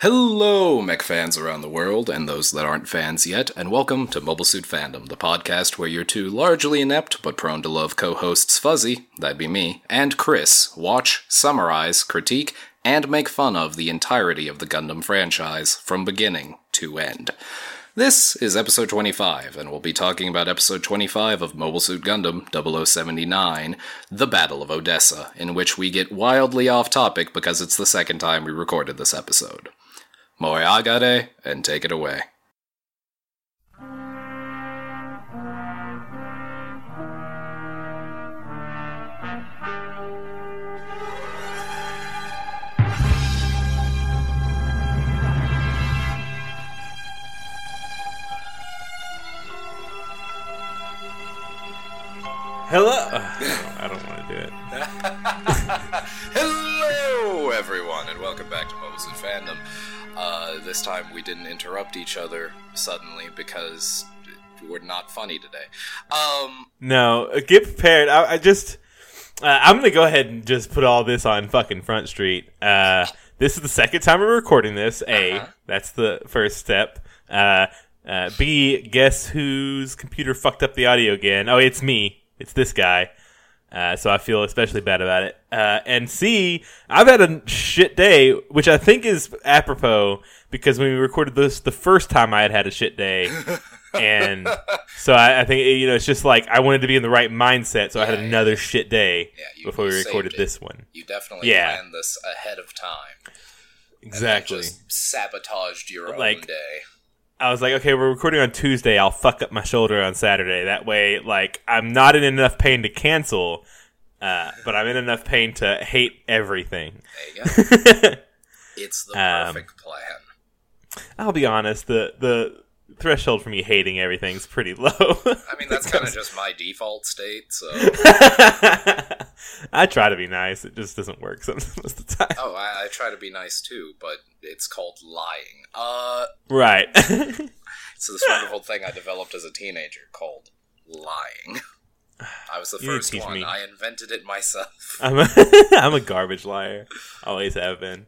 Hello, mech fans around the world, and those that aren't fans yet, and welcome to Mobile Suit Fandom, the podcast where your two largely inept but prone to love co-hosts Fuzzy, that'd be me, and Chris watch, summarize, critique, and make fun of the entirety of the Gundam franchise from beginning to end. This is episode 25, and we'll be talking about episode 25 of Mobile Suit Gundam 0079, The Battle of Odessa, in which we get wildly off topic because it's the second time we recorded this episode. Moe agare, and take it away. Hello! I don't want to do it. Hello, everyone, and welcome back to Mobile Suit Fandom. This time we didn't interrupt each other suddenly because we're not funny today. No, get prepared. I'm going to go ahead and just put all this on fucking Front Street. This is the second time we're recording this. A, that's the first step. B, guess whose computer fucked up the audio again? Oh, it's me. It's this guy. So I feel especially bad about it. And C, I've had a shit day, which I think is apropos because when we recorded this the first time I had a shit day. And so I think, it's just like I wanted to be in the right mindset, so I had another shit day before we recorded this one. You definitely planned this ahead of time. Exactly. And just sabotaged your own day. I was like, okay, we're recording on Tuesday. I'll fuck up my shoulder on Saturday. That way, I'm not in enough pain to cancel, but I'm in enough pain to hate everything. There you go. It's the perfect plan. I'll be honest, the threshold for me hating everything's pretty low. I mean, that's kind of just my default state, so... I try to be nice. It just doesn't work most of the time. Oh, I try to be nice too, but it's called lying. Right. It's this wonderful thing I developed as a teenager called lying. I was the first one. Me. I invented it myself. I'm a garbage liar. Always have been.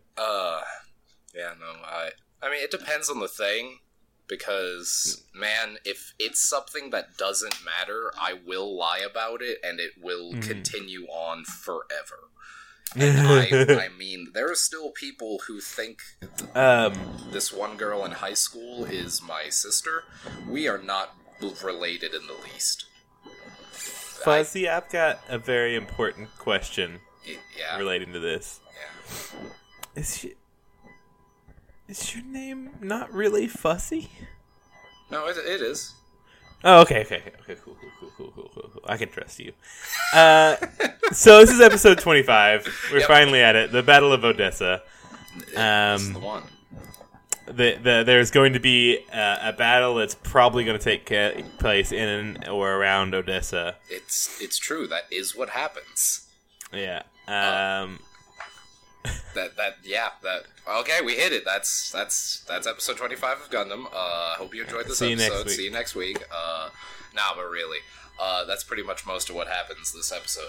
I mean, it depends on the thing. Because, man, if it's something that doesn't matter, I will lie about it, and it will continue on forever. And I mean, there are still people who think this one girl in high school is my sister. We are not related in the least. Fuzzy, I've got a very important question relating to this. Yeah. Is your name not really Fuzzy? No, it is. Oh, okay, cool. I can trust you. So this is episode 25. We're finally at it. The Battle of Odessa. This is the one. There's going to be a battle that's probably going to take place in or around Odessa. It's true. That is what happens. Yeah. Okay, we hit it. That's episode 25 of Gundam. Hope you enjoyed this episode. See you next week. But really, that's pretty much most of what happens this episode.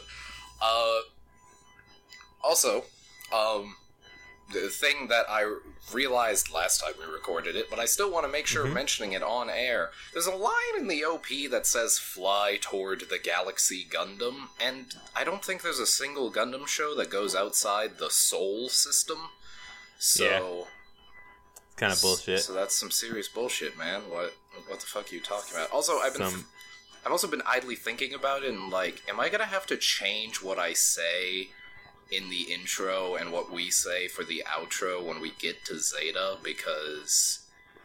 Also, the thing that I realized last time we recorded it, but I still want to make sure mentioning it on air. There's a line in the OP that says "Fly toward the Galaxy Gundam," and I don't think there's a single Gundam show that goes outside the Sol system. So, it's kind of bullshit. So that's some serious bullshit, man. What the fuck are you talking about? Also, I've also been idly thinking about it, and am I gonna have to change what I say in the intro and what we say for the outro when we get to Zeta? Because,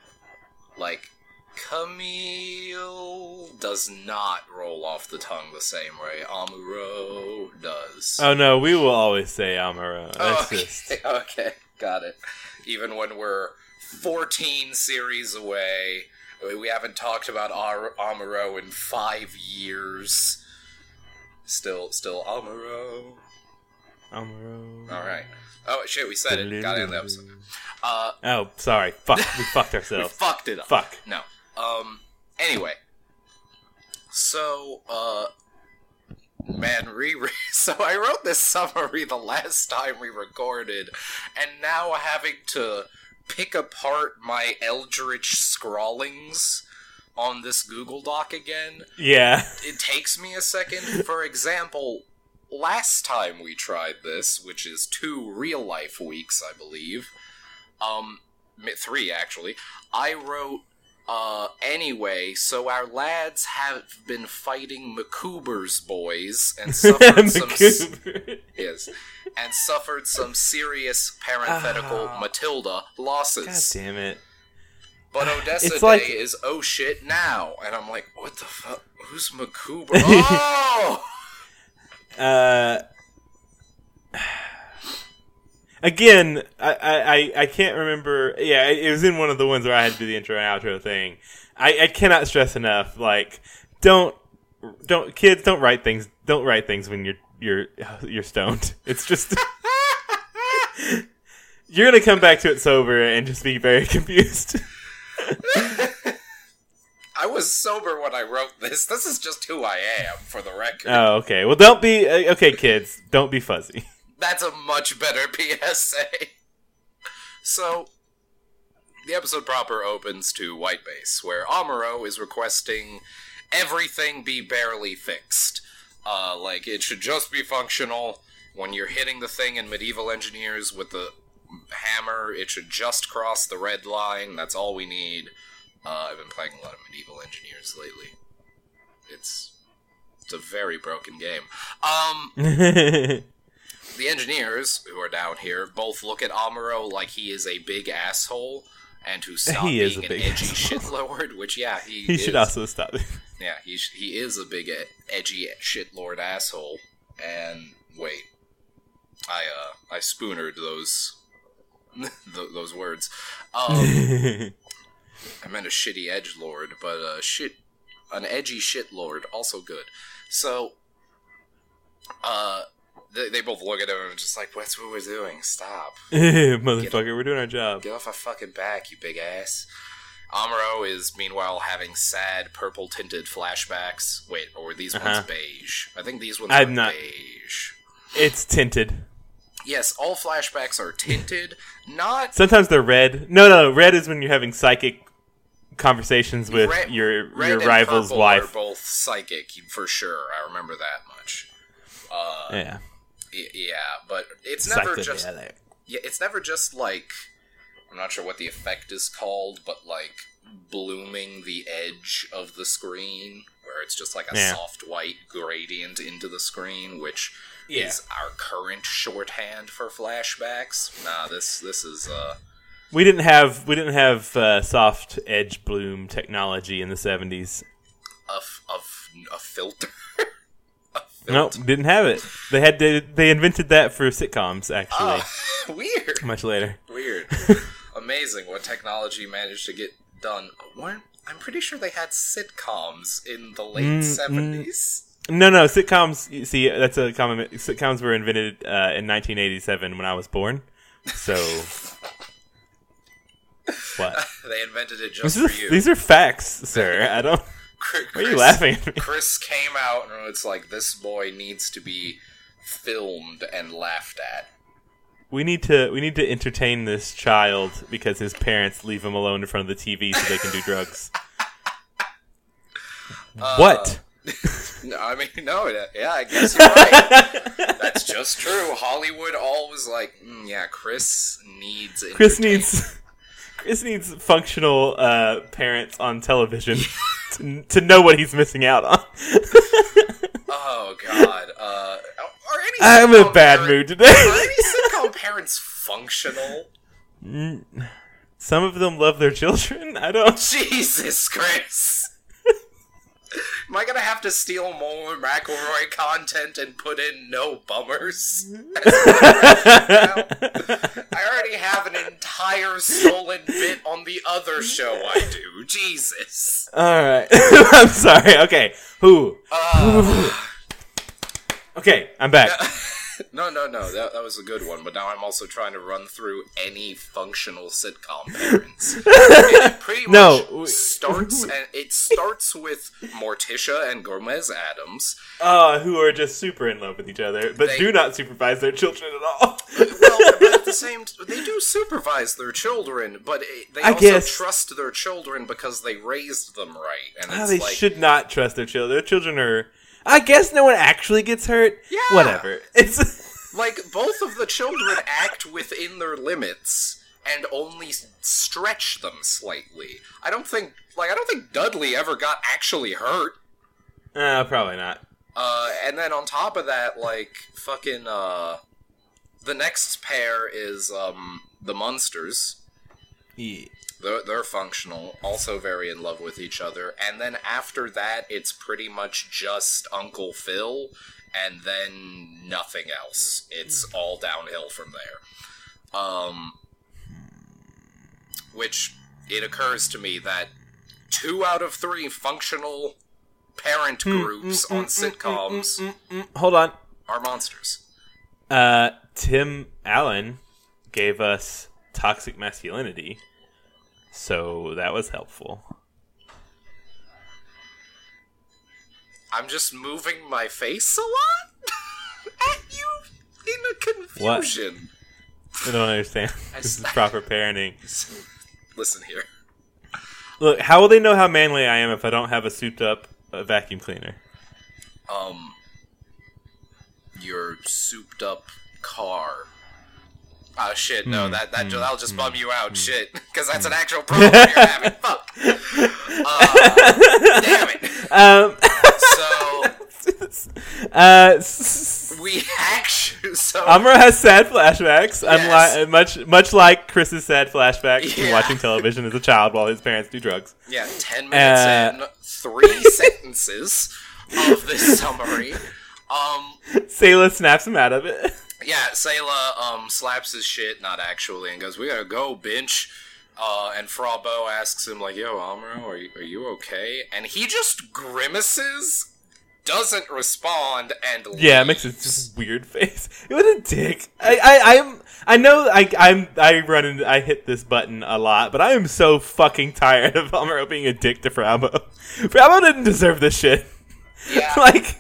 Camille does not roll off the tongue the same way Amuro does. Oh no, we will always say Amuro. Okay, got it. Even when we're 14 series away, we haven't talked about Amuro in 5 years. Still Amuro. Alright. Oh, shit, we said it. Got to end the episode. Oh, sorry. Fuck. We fucked ourselves. We fucked it up. Fuck. No. Anyway. So, man, so I wrote this summary the last time we recorded, and now having to pick apart my eldritch scrawlings on this Google Doc again, it takes me a second. For example, last time we tried this, which is 2 real-life weeks, I believe, 3 actually, I wrote, anyway, so our lads have been fighting McCuber's boys and suffered some serious parenthetical Matilda losses. God damn it. But Odessa Day is oh shit now. And I'm like, what the fuck? Who's McCuber? Oh! Again, I can't remember. Yeah, it was in one of the ones where I had to do the intro and outro thing. I cannot stress enough, like, kids, don't write things when you're stoned. It's just you're gonna come back to it sober and just be very confused. I was sober when I wrote this. This is just who I am, for the record. Oh, okay. Well, don't be... okay, kids. Don't be fuzzy. That's a much better PSA. So, the episode proper opens to Whitebase, where Amuro is requesting everything be barely fixed. Like, it should just be functional. When you're hitting the thing in Medieval Engineers with the hammer, it should just cross the red line. That's all we need. I've been playing a lot of Medieval Engineers lately. It's a very broken game. The engineers, who are down here, both look at Amuro like he is a big asshole, and to stop being an edgy shitlord, which, yeah, he should also stop. Yeah, he is a big edgy shitlord asshole. And, wait. I spoonered those those words. I meant a shitty edgelord, but an edgy shitlord, also good. So, they both look at him and just like, what's what we're doing? Stop. Motherfucker, we're doing our job. Get off our fucking back, you big ass. Amuro is, meanwhile, having sad, purple-tinted flashbacks. Wait, or were these ones beige? I think these ones are beige. It's tinted. Yes, all flashbacks are tinted, not... Sometimes they're red. No, red is when you're having psychic conversations with your rival's wife. Are both psychic, for sure. I remember that much. Yeah. Yeah, but it's never just... Yeah, it's never just, like... I'm not sure what the effect is called, but, like, blooming the edge of the screen, where it's just like a soft white gradient into the screen, which... is our current shorthand for flashbacks. Nah, this is we didn't have soft edge bloom technology in the 70s. A filter. Nope, didn't have it. They invented that for sitcoms, actually. Weird. Much later. Weird. Amazing what technology managed to get done. I'm pretty sure they had sitcoms in the late 70s. No, sitcoms, you see, that's a common... Sitcoms were invented in 1987 when I was born, so... What? They invented it just for you. These are facts, sir. I don't... Why are you laughing at me? Chris came out and it's like, this boy needs to be filmed and laughed at. We need to entertain this child because his parents leave him alone in front of the TV so they can do drugs. What? No, I mean, no, yeah, I guess you're right. That's just true. Hollywood always like, yeah, Chris needs functional parents on television to know what he's missing out on. Oh, God. I'm in a bad mood today. Are any sitcom parents functional? Some of them love their children. I don't... Jesus, Chris. Am I gonna have to steal more McElroy content and put in no bummers? I already have an entire stolen bit on the other show I do. Jesus. Alright. I'm sorry. Okay. Who? Okay, I'm back. No. That was a good one, but now I'm also trying to run through any functional sitcom parents. It pretty much starts with Morticia and Gomez Addams. Who are just super in love with each other, but do not supervise their children at all. Well, but the same, they do supervise their children, but they I also guess. trust their children because they raised them right. And it's They like, should not trust their children. Their children are. I guess no one actually gets hurt. Yeah. Whatever. It's like, both of the children act within their limits and only stretch them slightly. I don't think Dudley ever got actually hurt. probably not. And then on top of that, like, fucking, the next pair is, the Munsters. Yeah. They're functional, also very in love with each other. And then after that, it's pretty much just Uncle Phil, and then nothing else. It's all downhill from there. Which, it occurs to me that 2 out of 3 functional parent groups on sitcoms Hold on. are monsters. Tim Allen gave us Toxic Masculinity, so that was helpful. I'm just moving my face a lot at you in a confusion. I don't understand. This is proper parenting. Listen here. Look, how will they know how manly I am if I don't have a souped-up vacuum cleaner? Your souped-up car. Oh, shit, no, that'll just bum you out, shit, because that's an actual problem you're having. Fuck. Damn it. We actually... Amra has sad flashbacks, Yes. much like Chris's sad flashbacks from Yeah. watching television as a child while his parents do drugs. Yeah, 10 minutes in, 3 sentences of this summary. Sayla snaps him out of it. Yeah, Sayla slaps his shit, not actually, and goes, "We gotta go, bench." And Frabo asks him, like, "Yo, Amro, are you okay?" And he just grimaces, doesn't respond, and leaves. Yeah, it makes a just weird face. What a dick! I hit this button a lot, but I am so fucking tired of Amro being a dick to Frabo. Frabo didn't deserve this shit. Yeah. Like,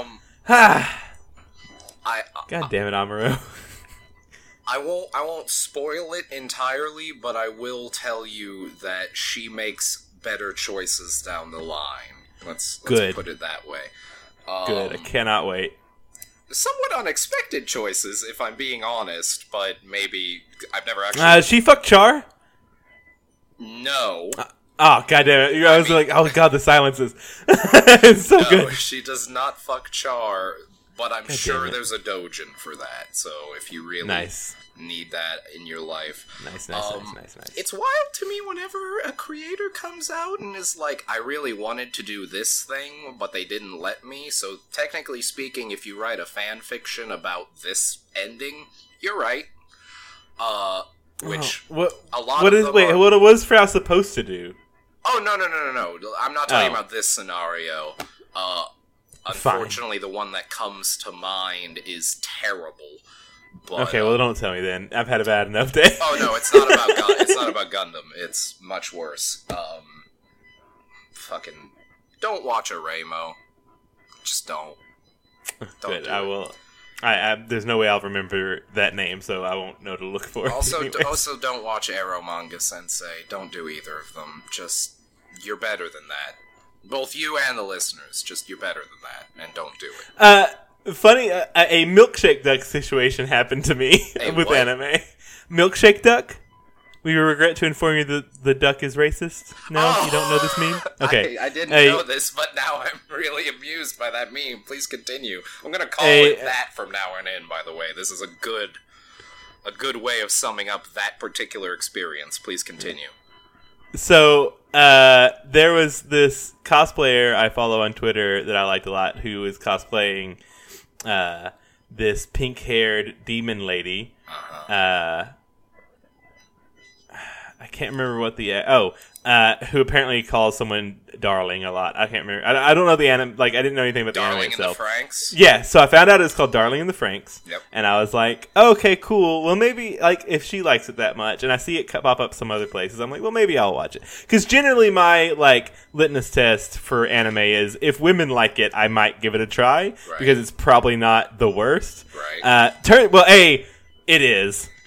God damn it, Amaro. I won't spoil it entirely, but I will tell you that she makes better choices down the line. Let's Good. put it that way. Good, I cannot wait. Somewhat unexpected choices, if I'm being honest, but maybe I've never actually... She fucked Char? No. Oh, god damn it. I was like, oh god, the silences. It's so No, good. she does not fuck Char, but I'm sure it. there's a Dojin for that, so if you really Nice. need that in your life. Nice. It's wild to me whenever a creator comes out and is like, I really wanted to do this thing, but they didn't let me, so technically speaking, if you write a fan fiction about this ending, you're right. Which, What was Frau supposed to do? Oh, no. I'm not talking about this scenario. Unfortunately, the one that comes to mind is terrible. But, Okay, well, don't tell me then. I've had a bad enough day. Oh no, it's not about it's not about Gundam. It's much worse. Fucking don't watch a Ramo. Just don't. Good, do I it. will. There's no way I'll remember that name, so I won't know to look for it. Also, anyways. also don't watch Arrow Manga Sensei. Don't do either of them. Just you're better than that. Both you and the listeners. Just you're better than that, and don't do it. Funny, a milkshake duck situation happened to me A with what? anime. Milkshake duck? We regret to inform you that the duck is racist. No, you don't know this meme? Okay. I didn't know this, but now I'm really amused by that meme. Please continue. I'm gonna call it that from now on in, by the way. This is a good way of summing up that particular experience. Please continue. So, there was this cosplayer I follow on Twitter that I liked a lot who was cosplaying this pink-haired demon lady. I can't remember what the... who apparently calls someone darling a lot. I can't remember. I don't know the anime... Like, I didn't know anything about the anime Darling in the itself. Franks? Yeah, so I found out it's called Darling in the Franks. Yep. And I was like, okay, cool. Well, maybe, like, if she likes it that much, and I see it pop up some other places, I'm like, well, maybe I'll watch it. Because generally my, like, litmus test for anime is, if women like it, I might give it a try. Right. Because it's probably not the worst. Right. It is.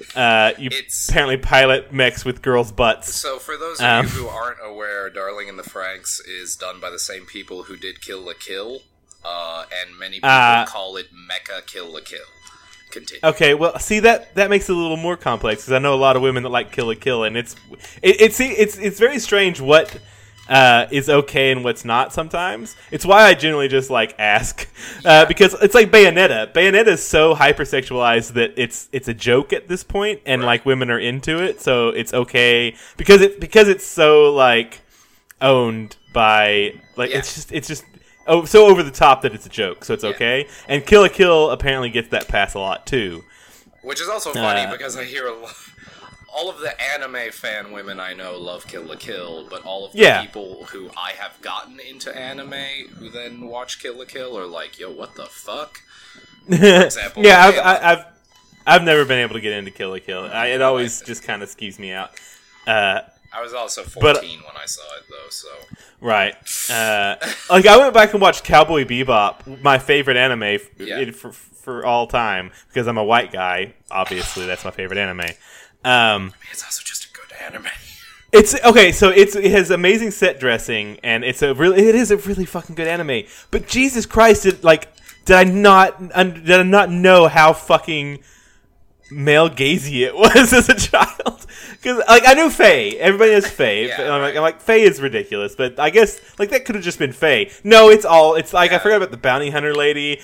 You apparently pilot mechs with girls' butts. So, for those of you who aren't aware, Darling in the Franxx is done by the same people who did Kill la Kill, and many people call it Mecha Kill la Kill. Continue. Okay, well, see that makes it a little more complex because I know a lot of women that like Kill la Kill, and it's very strange what is okay and what's not sometimes. It's why I generally just like ask because it's like Bayonetta. Bayonetta is so hypersexualized that it's a joke at this point, and like women are into it, so it's okay because it's so like owned by like it's just so over the top that it's a joke, so it's okay. And Kill la Kill apparently gets that pass a lot too, which is also funny because I hear all of the anime fan women I know love Kill la Kill, but all of the people who I have gotten into anime who then watch Kill la Kill are like, yo, what the fuck? For example, I've never been able to get into Kill la Kill. It always just kind of skeeves me out. I was also 14 when I saw it, though, so... Right. Like, I went back and watched Cowboy Bebop, my favorite anime for all time, because I'm a white guy. Obviously, that's my favorite anime. It's also just a good anime. It's okay. So it has amazing set dressing, and it is a really fucking good anime. But Jesus Christ, did I not know how fucking male gazy it was as a child? Because I knew Faye. Everybody knows Faye. I'm like Faye is ridiculous, but I guess that could have just been Faye. No, it's I forgot about the bounty hunter lady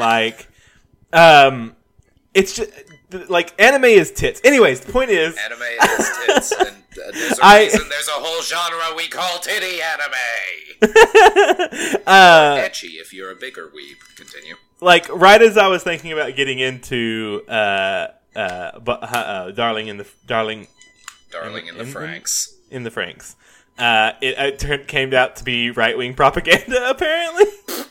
and it's just. Anime is tits. Anyways, the point is... Anime is tits, and there's a reason there's a whole genre we call titty anime! Etchy if you're a bigger weeb. Continue. Right as I was thinking about getting into Darling in the Franxx. In the Franxx. It came out to be right-wing propaganda, apparently.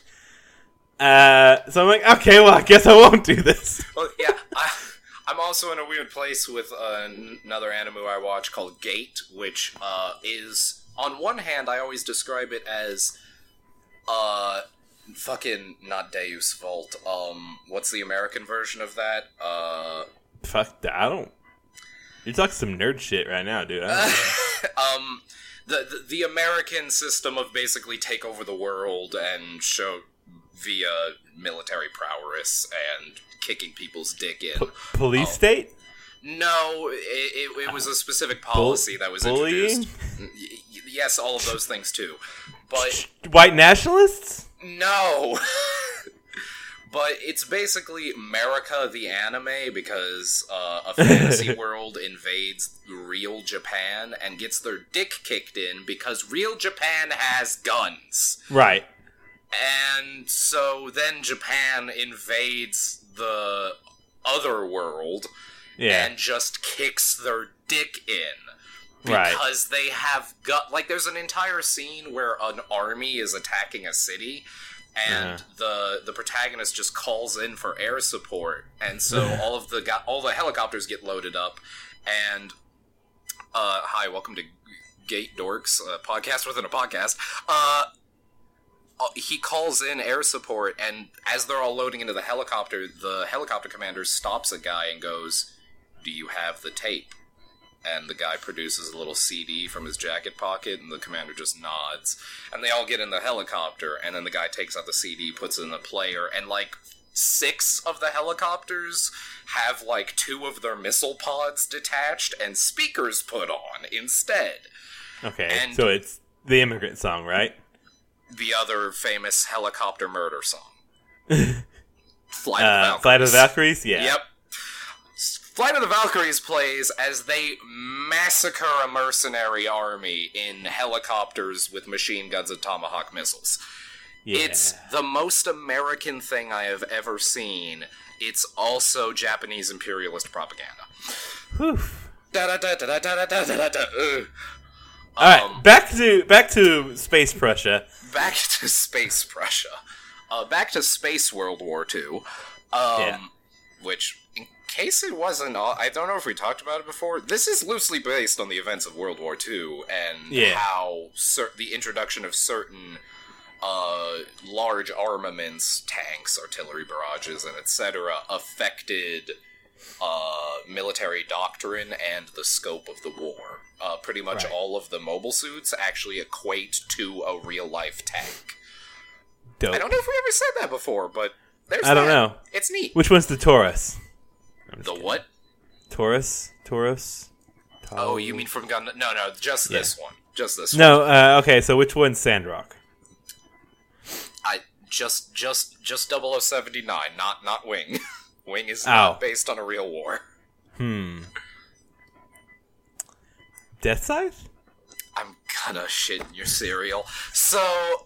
So I'm like, okay, well, I guess I won't do this. Well, yeah, I'm also in a weird place with another anime I watch called Gate, which is, on one hand, I always describe it as, fucking, not Deus Vult, what's the American version of that? Fuck, I don't... You're talking some nerd shit right now, dude. I don't know. The American system of basically take over the world and show via military prowess and kicking people's dick in. Police state? No, it was a specific policy that was introduced. Yes, all of those things too. But white nationalists? No. But it's basically America the anime because a fantasy world invades real Japan and gets their dick kicked in because real Japan has guns. Right. And so then Japan invades the other world and just kicks their dick in. Because they have there's an entire scene where an army is attacking a city and the protagonist just calls in for air support, and so all the helicopters get loaded up, and hi, welcome to Gate Dorks, a podcast within a podcast. He calls in air support, and as they're all loading into the helicopter commander stops a guy and goes, "Do you have the tape?" And the guy produces a little CD from his jacket pocket, and the commander just nods. And they all get in the helicopter, and then the guy takes out the CD, puts it in the player, and 6 of the helicopters have 2 of their missile pods detached and speakers put on instead. Okay, and so it's the Immigrant Song, right? The other famous helicopter murder song. Flight of the Valkyries. Flight of the Valkyries? Yeah. Yep. Flight of the Valkyries plays as they massacre a mercenary army in helicopters with machine guns and tomahawk missiles. Yeah. It's the most American thing I have ever seen. It's also Japanese imperialist propaganda. Whew. Alright, back to Space Prussia. Back to Space Prussia. Back to Space World War II. Which, in case it wasn't, I don't know if we talked about it before, this is loosely based on the events of World War II and how the introduction of certain large armaments, tanks, artillery barrages, and etc. affected military doctrine and the scope of the war. Pretty much all of the mobile suits actually equate to a real-life tank. Dope. I don't know if we ever said that before, but there's I don't know. It's neat. Which one's the Taurus? The what? Taurus? Oh, you mean from Gundam? No, just this one. Just this one. No, okay, so which one's Sandrock? Just 0079, not Wing. Wing is not based on a real war. Death Scythe? I'm gonna shit in your cereal. So,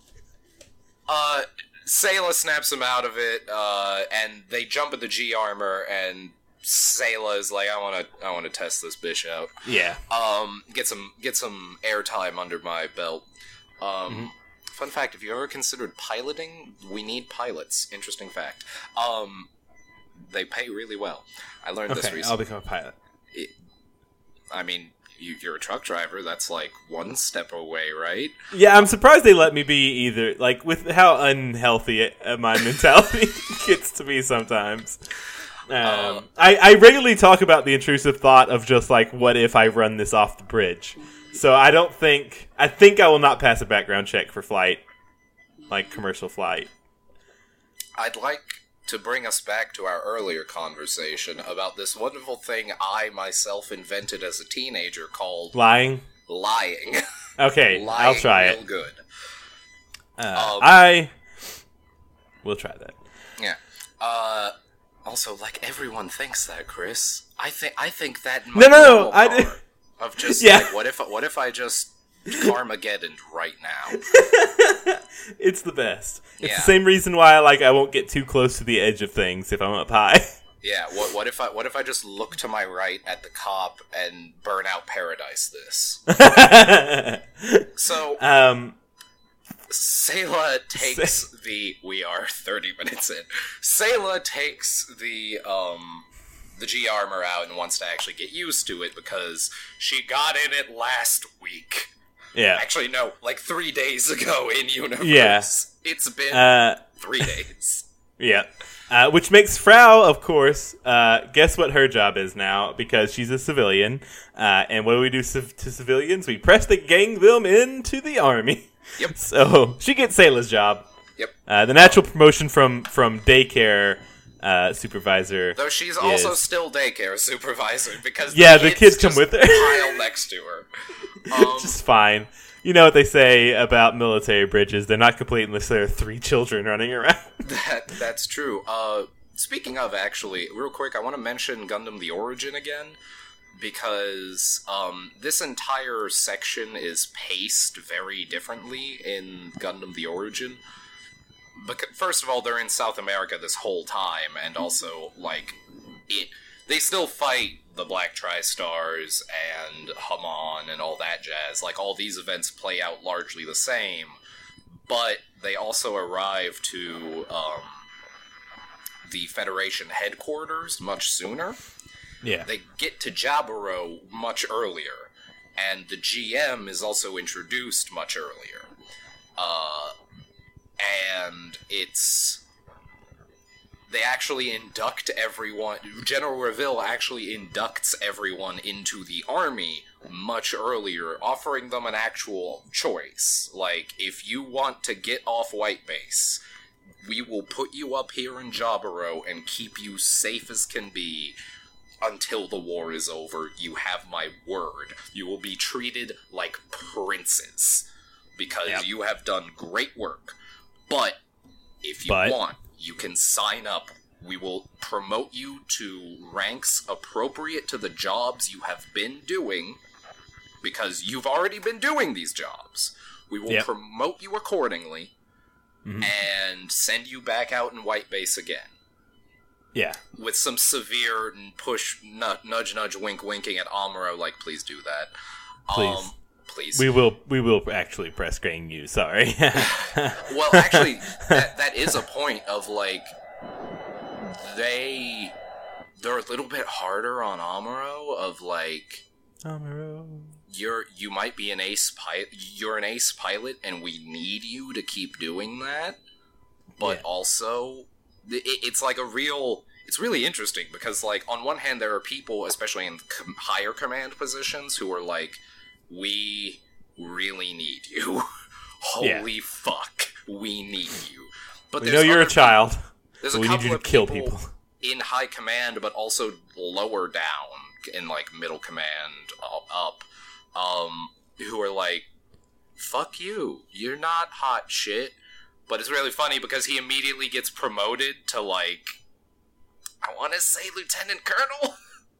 Sayla snaps him out of it, and they jump at the G armor, and Sayla is like, I wanna test this bitch out. Yeah. Get some airtime under my belt. Fun fact, have you ever considered piloting? We need pilots. Interesting fact. They pay really well. I learned this recently. I'll become a pilot. You're a truck driver. That's like one step away, right? Yeah, I'm surprised they let me be either. Like, with how unhealthy my mentality gets to be sometimes. I regularly talk about the intrusive thought of just like, what if I run this off the bridge? So I think I will not pass a background check for flight, like commercial flight. I'd like to bring us back to our earlier conversation about this wonderful thing I myself invented as a teenager called lying. Okay, lying I'll try real it. Good. I will try that. Yeah. Also, like, everyone thinks that, Chris. I think that. No. I did. Of just like, what if I just Carmageddon right now? It's the best. It's the same reason why I won't get too close to the edge of things if I'm up high. Yeah. What if I just look to my right at the cop and burn out Paradise this? So Sayla takes we are 30 minutes in. Sayla takes the G armor out and wants to actually get used to it because she got in it last week. Yeah. Actually, no, like 3 days ago in universe. Yeah. It's been 3 days. Yeah. Which makes Frau, of course, guess what her job is now, because she's a civilian. And what do we do to civilians? We press the gang them into the army. Yep. So she gets Sayla's job. Yep. The natural promotion from daycare supervisor. Though she's also still daycare supervisor because the kids come with her. Pile next to her. Just fine. You know what they say about military bridges? They're not complete unless there are 3 children running around. That's true. Speaking of, actually, real quick, I want to mention Gundam The Origin again, because this entire section is paced very differently in Gundam The Origin. First of all, they're in South America this whole time, and also, they still fight the Black Tri-Stars and Haman and all that jazz. Like, all these events play out largely the same, but they also arrive to the Federation headquarters much sooner. Yeah. They get to Jaburo much earlier, and the GM is also introduced much earlier. And they actually induct everyone. General Reveal actually inducts everyone into the army much earlier, offering them an actual choice. Like, if you want to get off White Base, we will put you up here in Jaburo and keep you safe as can be until the war is over. You have my word. You will be treated like princes because you have done great work. But if you want, you can sign up. We will promote you to ranks appropriate to the jobs you have been doing, because you've already been doing these jobs. We will promote you accordingly and send you back out in White Base again. Yeah. With some severe nudge, nudge, winking at Amuro, like, please do that. Please. We will actually press gang you, sorry. Well, actually, that is a point of, like, they're a little bit harder on Amuro of, like, Amuro, you might be an ace pilot. You're an ace pilot, and we need you to keep doing that. But also, it's like a real. it's really interesting because, like, on one hand, there are people, especially in higher command positions, who are like, we really need you. Holy fuck, we need you. But we know you're a child. There's a we couple need you to of kill people in high command, but also lower down in, like, middle command up, who are like, fuck you, you're not hot shit. But it's really funny because he immediately gets promoted to, like, I want to say lieutenant colonel?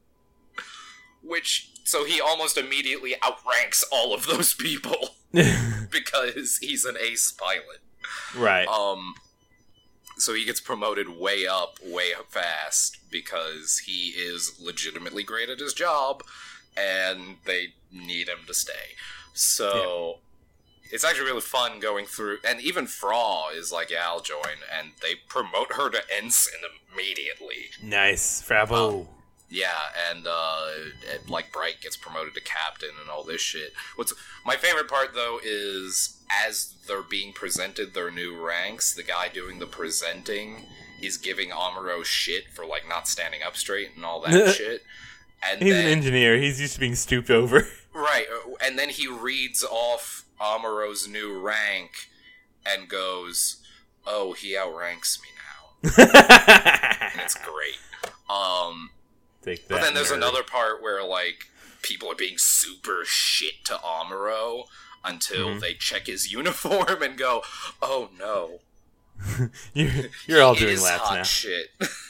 So he almost immediately outranks all of those people because he's an ace pilot. Right. So he gets promoted way up fast because he is legitimately great at his job and they need him to stay. So it's actually really fun going through, and even Fra is like, yeah, I'll join, and they promote her to ensign immediately. Nice, Frabo. Yeah, and like Bright gets promoted to captain and all this shit. What's my favorite part though is as they're being presented their new ranks, the guy doing the presenting is giving Amuro shit for like not standing up straight and all that shit. And he's an engineer. He's used to being stooped over. Right, and then he reads off Amuro's new rank and goes, "Oh, he outranks me now." And it's great. Take that, but then there's nerd. another part where, like, people are being super shit to Amuro until they check his uniform and go, "Oh no, you're all doing laps hot now." Shit.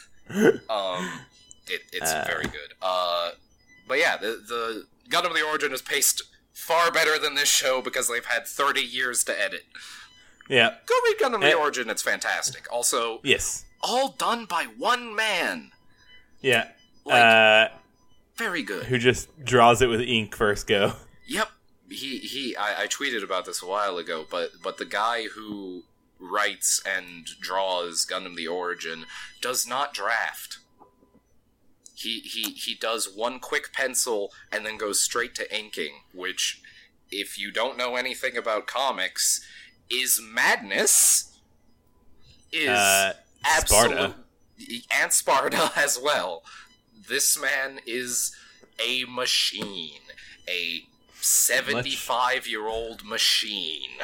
It's very good. But yeah, the Gundam the Origin is paced far better than this show because they've had 30 years to edit. Yeah. Go read Gundam the Origin, it's fantastic. Also, yes, all done by one man. Yeah. Like, very good. Who just draws it with ink first go. Yep. I tweeted about this a while ago, but the guy who writes and draws Gundam the Origin does not draft. He does one quick pencil and then goes straight to inking, which, if you don't know anything about comics, is madness. Is absolute, and Sparta as well. This man is a machine, a 75-year-old machine.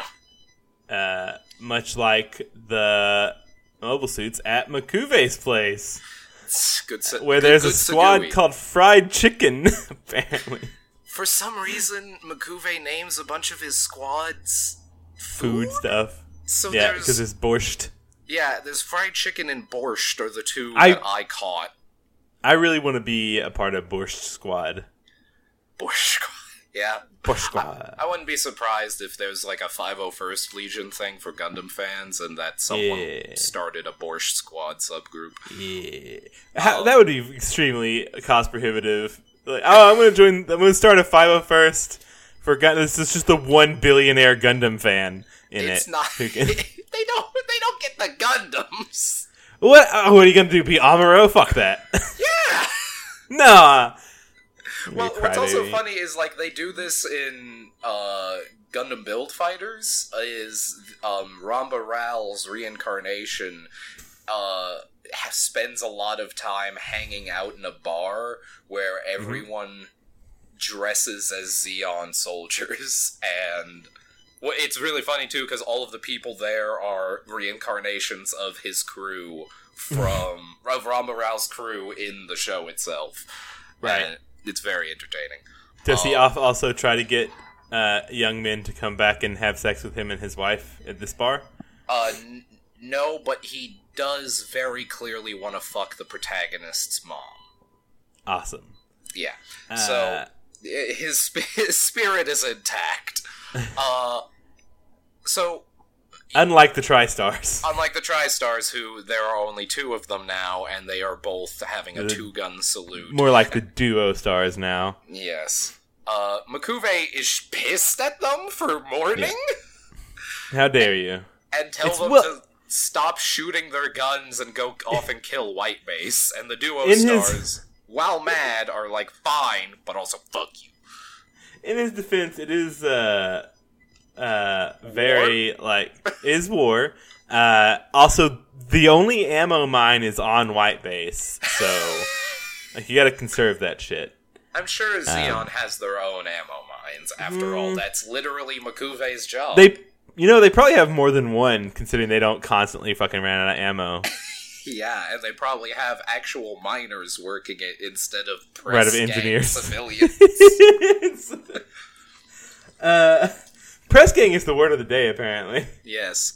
Much like the mobile suits at Makuve's place. Where there's a squad Sagui. called Fried Chicken, apparently. For some reason, Makuve names a bunch of his squads food stuff. So yeah, because there's borscht. Yeah, there's Fried Chicken and borscht are the two that I caught. I really want to be a part of Borscht Squad. Borscht Squad, yeah. Borscht Squad. I wouldn't be surprised if there's like a 501st Legion thing for Gundam fans and that someone started a Borscht Squad subgroup. Yeah. That would be extremely cost prohibitive. Like, I'm going to start a 501st for Gundam. This is just the one billionaire Gundam fan in it's it. Not. They don't get the Gundams. What are you going to do? Be Amuro? Fuck that. Yeah. Nah. Well, what's also funny is, like, they do this in Gundam Build Fighters, is Ramba Ral's reincarnation spends a lot of time hanging out in a bar where everyone dresses as Zeon soldiers, and it's really funny, too, because all of the people there are reincarnations of his crew from Ramba Ral's crew in the show itself. Right. And it's very entertaining. Does he also try to get young men to come back and have sex with him and his wife at this bar? No, but he does very clearly want to fuck the protagonist's mom. Awesome. Yeah. So his spirit is intact. So unlike the TriStars. Unlike the TriStars, who there are only two of them now, and they are both having a two-gun salute. More like the Duo Stars now. Yes. Makuve is pissed at them for mourning. Yeah. How dare you? And tell them to stop shooting their guns and go off and kill White Base. And the Duo Stars, while mad, are like, fine, but also fuck you. In his defense, it is very, war? Is war. Also, the only ammo mine is on white base, so like, you gotta conserve that shit. I'm sure Xeon has their own ammo mines. After all, that's literally Makuve's job. They probably have more than one, considering they don't constantly fucking run out of ammo. Yeah, and they probably have actual miners working it instead of press gang engineers. Civilians. Press gang is the word of the day, apparently. Yes.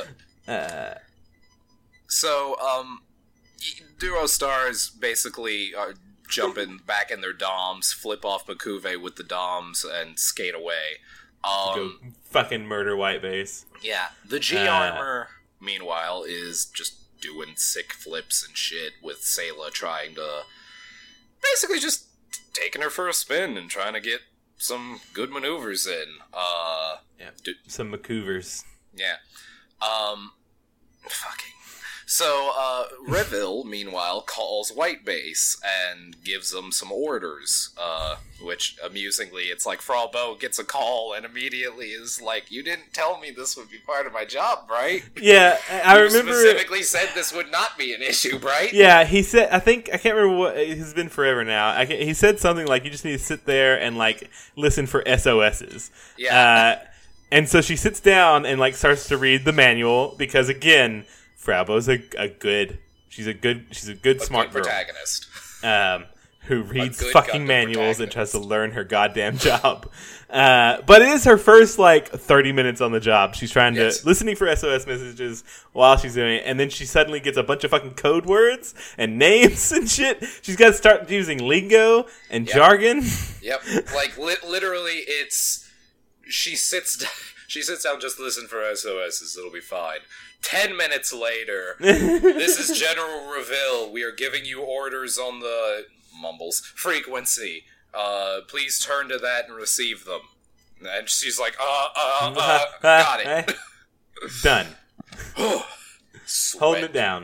So, Duo Stars basically are jumping back in their DOMs, flip off Makuve with the DOMs, and skate away. Go fucking murder white base. Yeah. The G-Armor, meanwhile, is just doing sick flips and shit with Sayla trying to... basically just taking her for a spin and trying to get some good maneuvers in. Some Makuvers. Yeah. Fucking... So, Reville, meanwhile, calls White Base and gives them some orders, which, amusingly, it's like Fraubo gets a call and immediately is like, you didn't tell me this would be part of my job, right? Yeah, I remember... You specifically said this would not be an issue, right? Yeah, he said, I can't remember what, it's been forever now. He said something like, you just need to sit there and, like, listen for SOSs. Yeah. And so she sits down and, like, starts to read the manual, because, again... Fraubo's a good smart girl. Protagonist. Who reads fucking manuals and tries to learn her goddamn job. But it is her first, 30 minutes on the job. She's trying to, listening for SOS messages while she's doing it, and then she suddenly gets a bunch of fucking code words and names and shit. She's got to start using lingo and jargon. Yep. Literally, she sits down, just listen for SOSs, it'll be fine. 10 minutes later, this is General Reville. We are giving you orders on the frequency. Please turn to that and receive them. And she's like, got it. Done. Holding it down.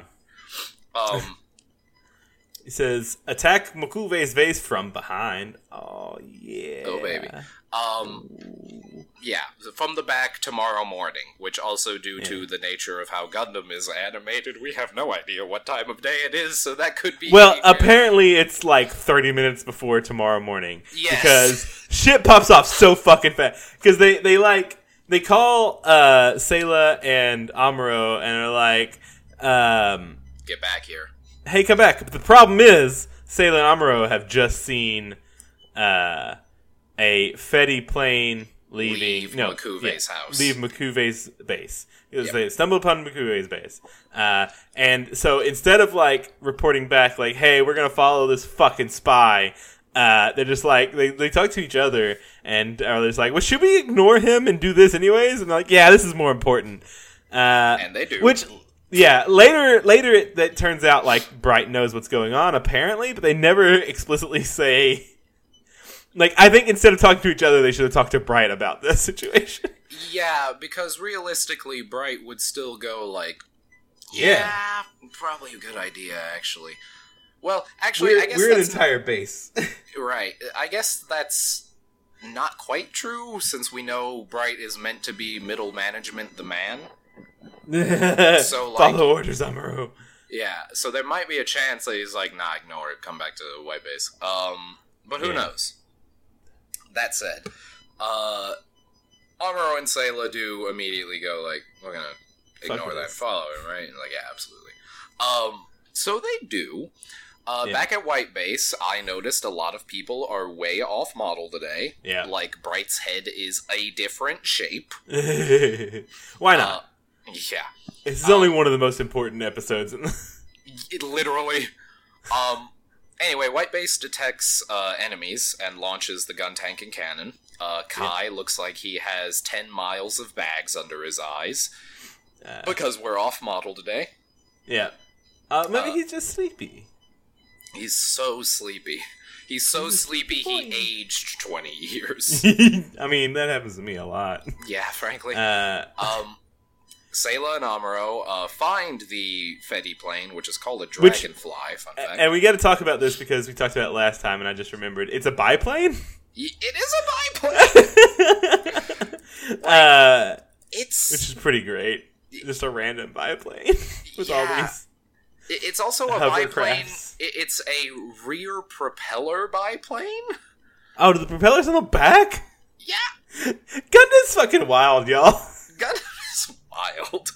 He says, attack Makuve's vase from behind. Oh, yeah. Oh, baby. Yeah, from the back tomorrow morning, which also due to the nature of how Gundam is animated, we have no idea what time of day it is, so that could be... Well, apparently it's 30 minutes before tomorrow morning. Yes. Because shit pops off so fucking fast. Because they call Sayla and Amuro and are like... get back here. Hey, come back. But the problem is, Sayla and Amuro have just seen a Fetty plane... Leave Makuve's house. Leave Makuve's base. They stumbled upon Makuve's base. And so instead of reporting back hey, we're going to follow this fucking spy, they're just they talk to each other and are just well, should we ignore him and do this anyways? And they're yeah, this is more important. And they do. Which, yeah, later that turns out Bright knows what's going on apparently, but they never explicitly say... I think instead of talking to each other, they should have talked to Bright about this situation. Yeah, because realistically, Bright would still go yeah, probably a good idea, actually. Well, actually, I guess we're an entire base. Right. I guess that's not quite true, since we know Bright is meant to be middle management, the man. So, follow orders, Amuro. Yeah, so there might be a chance that he's nah, ignore it, come back to the white base. But who knows? That said, Amuro and Sayla do immediately go, we're gonna ignore that and follow him, right? And yeah, absolutely. So they do. Back at White Base, I noticed a lot of people are way off model today. Yeah. Bright's head is a different shape. Why not? Yeah. This is only one of the most important episodes. Literally. Anyway, White Base detects enemies and launches the gun, tank, and cannon. Kai looks like he has 10 miles of bags under his eyes. Because we're off-model today. Yeah. Maybe he's just sleepy. He's so sleepy. He's so sleepy he aged 20 years. I mean, that happens to me a lot. Yeah, frankly. Sayla and Amuro find the Fetty plane, which is called a Dragonfly, fun fact. And we got to talk about this because we talked about it last time, and I just remembered. It's a biplane? It is a biplane! Which is pretty great. just a random biplane with all these. It's also a biplane. Hovercrafts. It's a rear propeller biplane. Oh, do the propellers on the back? Yeah, Gundam's fucking wild, y'all. Gundam is wild.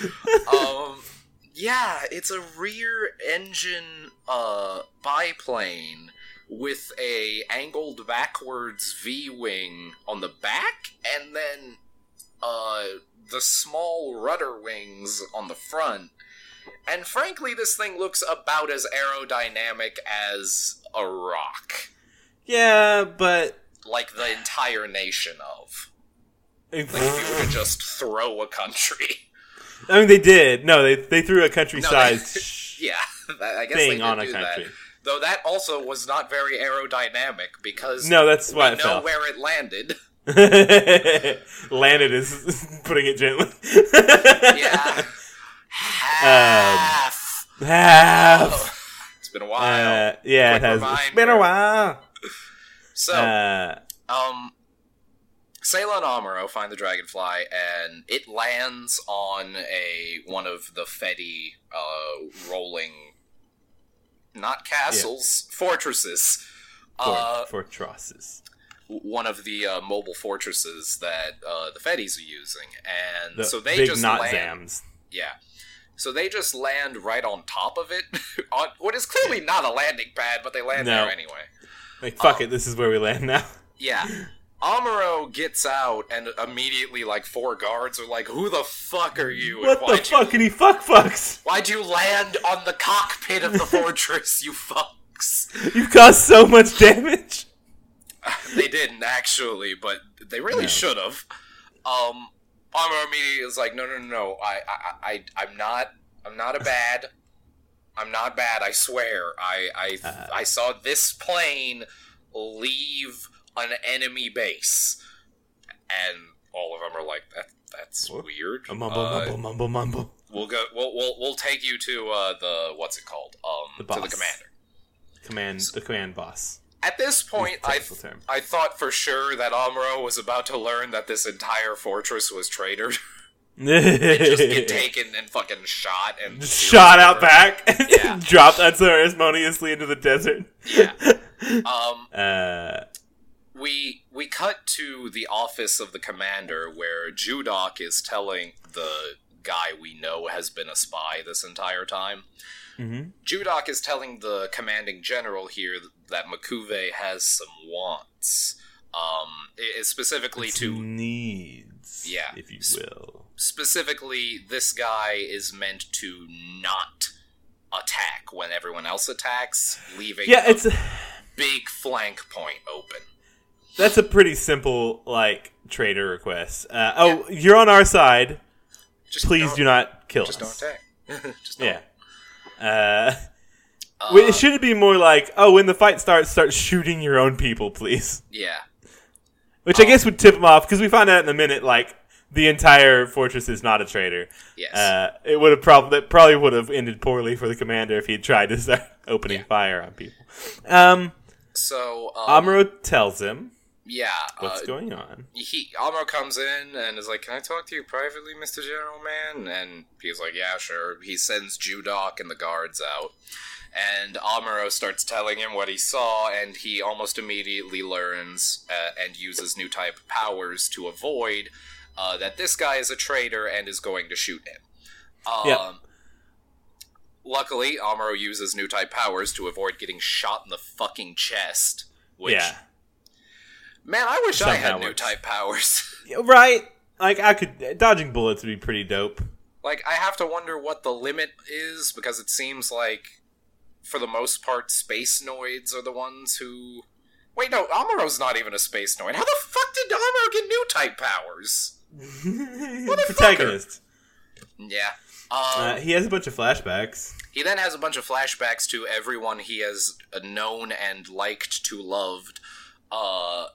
Yeah, it's a rear engine biplane with a angled backwards V-wing on the back, and then the small rudder wings on the front. And frankly, this thing looks about as aerodynamic as a rock. Yeah, but... Like the entire nation of. Like if you were to just throw a country. I mean, they did. No, they threw a country-sized yeah, I guess thing they did on a do country. that. Though that also was not very aerodynamic, because no, that's why we it know fell. where it landed. Landed is putting it gently. Yeah. Half. It's been a while. Yeah, Quick it has. reminder. It's been a while. So, Sayla and Amuro find the dragonfly, and it lands on one of the Fedi rolling, not castles, fortresses. Fortresses. One of the mobile fortresses that the Fedis are using, and so they big just not land. Zams. Yeah. So they just land right on top of it, on what is clearly not a landing pad, but they land there anyway. Like, fuck it, this is where we land now. Yeah. Amuro gets out, and immediately, like, 4 guards are like, who the fuck are you? What the fuckity fucks? Why'd you land on the cockpit of the fortress, you fucks? You caused so much damage. They didn't, actually, but they really should have. Amuro immediately is like, no, I'm not bad, I swear. I saw this plane leave an enemy base. And all of them are like, that's weird. Mumble. We'll take you to the, what's it called? The boss. To the commander. The command boss. At this point, I thought for sure that Amuro was about to learn that this entire fortress was traitor. And just get taken and fucking shot and shot out back Yeah. and dropped unceremoniously into the desert. Yeah. We cut to the office of the commander, where Judok is telling the guy we know has been a spy this entire time. Mm-hmm. Judok is telling the commanding general here that Makuve has some wants. Specifically to needs, yeah, if you will. Specifically, this guy is meant to not attack when everyone else attacks, leaving it's a big flank point open. That's a pretty simple, like, traitor request. You're on our side. Please do not kill us. Just don't attack. Just don't. Yeah. It should be more like, when the fight starts, start shooting your own people, please. Yeah. Which I guess would tip him off, because we find out in a minute, like, the entire fortress is not a traitor. Yes. It would have probably would have ended poorly for the commander if he had tried to start opening fire on people. So Amuro tells him. Yeah. What's going on? Amuro comes in and is like, "Can I talk to you privately, Mr. General Man?" And he's like, "Yeah, sure." He sends Judok and the guards out. And Amuro starts telling him what he saw, and he almost immediately learns and uses new type powers to avoid that this guy is a traitor and is going to shoot him. Luckily, Amuro uses new type powers to avoid getting shot in the fucking chest. Which, man, I wish I had new type powers. Right? Like, dodging bullets would be pretty dope. Like, I have to wonder what the limit is, because it seems like, for the most part, space noids are the ones who... Wait, no, Amuro's not even a space noid. How the fuck did Amuro get new type powers? Protagonist. Yeah. He has a bunch of flashbacks. He then has a bunch of flashbacks to everyone he has known and liked to loved on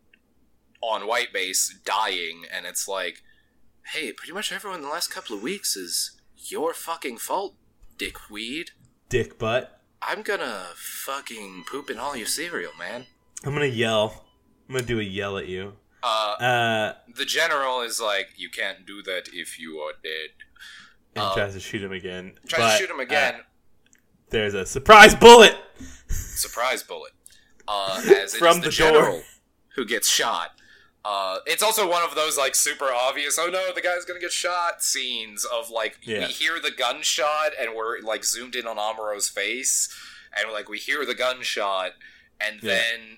White Base dying, and it's like, hey, pretty much everyone in the last couple of weeks is your fucking fault, dickweed. Dick butt. I'm gonna fucking poop in all your cereal, man. I'm gonna yell. I'm gonna do a yell at you. The general is like, you can't do that if you are dead. And tries to shoot him again. There's a surprise bullet! Surprise bullet. As it is the general who gets shot. It's also one of those, like, super obvious, oh no, the guy's gonna get shot scenes of, like, we hear the gunshot, and we're, like, zoomed in on Amuro's face, and, like, we hear the gunshot, and then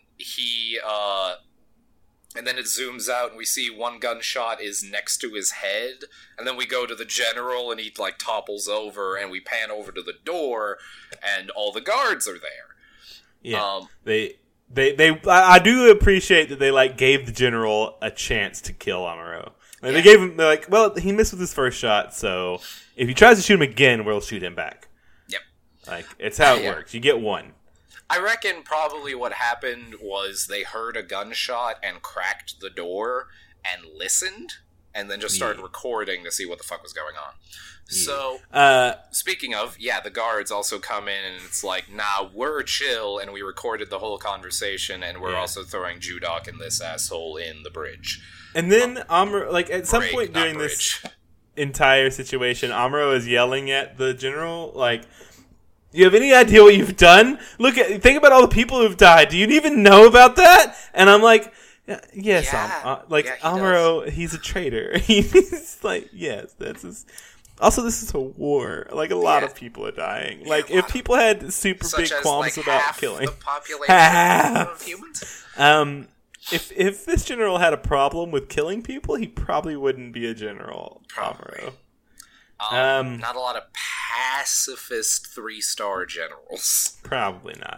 and then it zooms out, and we see one gunshot is next to his head, and then we go to the general, and he, like, topples over, and we pan over to the door, and all the guards are there. Yeah, I do appreciate that they, like, gave the general a chance to kill Amuro. Like, they gave him, they're like, well, he missed with his first shot, so if he tries to shoot him again, we'll shoot him back. Yep. Like, it's how it works. You get one. I reckon probably what happened was they heard a gunshot and cracked the door and listened, and then just started recording to see what the fuck was going on. So, speaking of, the guards also come in, and it's like, nah, we're chill, and we recorded the whole conversation, and we're also throwing Judok and this asshole in the bridge. And then, Amuro, like, at some point during this entire situation, Amuro is yelling at the general, like, you have any idea what you've done? Think about all the people who've died. Do you even know about that? And I'm like, yes, Amuro, he's a traitor. He's like, yes, that's his... Also, this is a war. Like, a lot of people are dying. Like, if people had super big qualms about killing... the population of humans? If this general had a problem with killing people, he probably wouldn't be a general. Probably. Not a lot of pacifist 3-star generals. Probably not.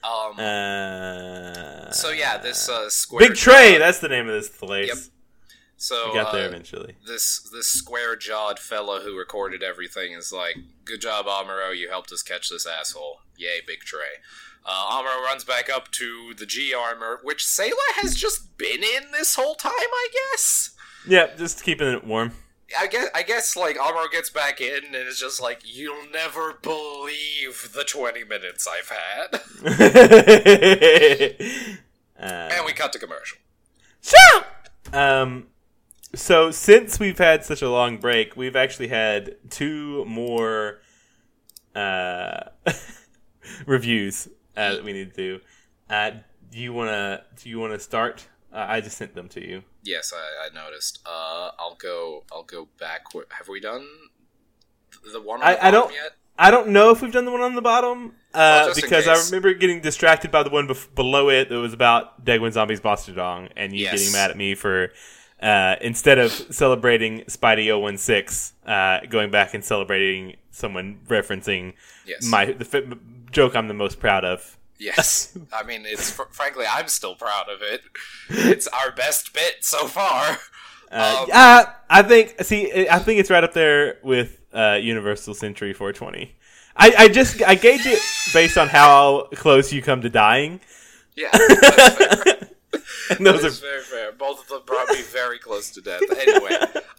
So this square Big Trey, that's the name of this place. Yep. So we got there eventually. This square-jawed fella who recorded everything is like, good job, Amuro, you helped us catch this asshole. Yay, Big Trey. Amuro runs back up to the G-armor, which Sayla has just been in this whole time, I guess? Yeah, just keeping it warm. I guess, like, Amuro gets back in and is just like, you'll never believe the 20 minutes I've had. And we cut to commercial. So since we've had such a long break, we've actually had 2 more reviews that we need to do. Do you want to start? I just sent them to you. Yes, I noticed. I'll go back. Have we done the one on the bottom yet? I don't know if we've done the one on the bottom, because I remember getting distracted by the one below it that was about Degwin Zombies Bosterdong, and you getting mad at me for, instead of celebrating Spidey 016, going back and celebrating someone referencing the joke I'm the most proud of. Yes. I mean, it's frankly, I'm still proud of it. It's our best bit so far. I think it's right up there with Universal Century 420. I gauge it based on how close you come to dying. Yeah, that's fair. And those are very fair. Both of them brought me very close to death. Anyway,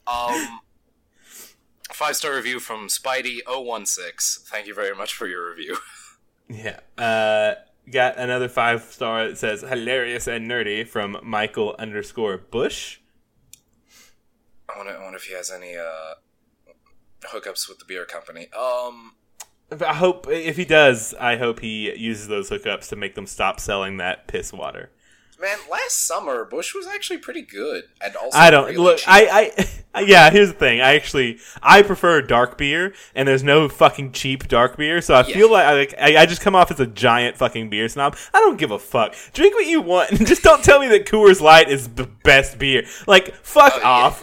5-star review from Spidey016. Thank you very much for your review. Yeah. Got another 5-star that says hilarious and nerdy from Michael_Bush. I wonder if he has any hookups with the beer company. I hope, if he does, I hope he uses those hookups to make them stop selling that piss water. Man, last summer Bush was actually pretty good, and also yeah. Here's the thing. I prefer dark beer, and there's no fucking cheap dark beer, so I feel like I just come off as a giant fucking beer snob. I don't give a fuck. Drink what you want, and just don't tell me that Coors Light is the best beer. Like, fuck off.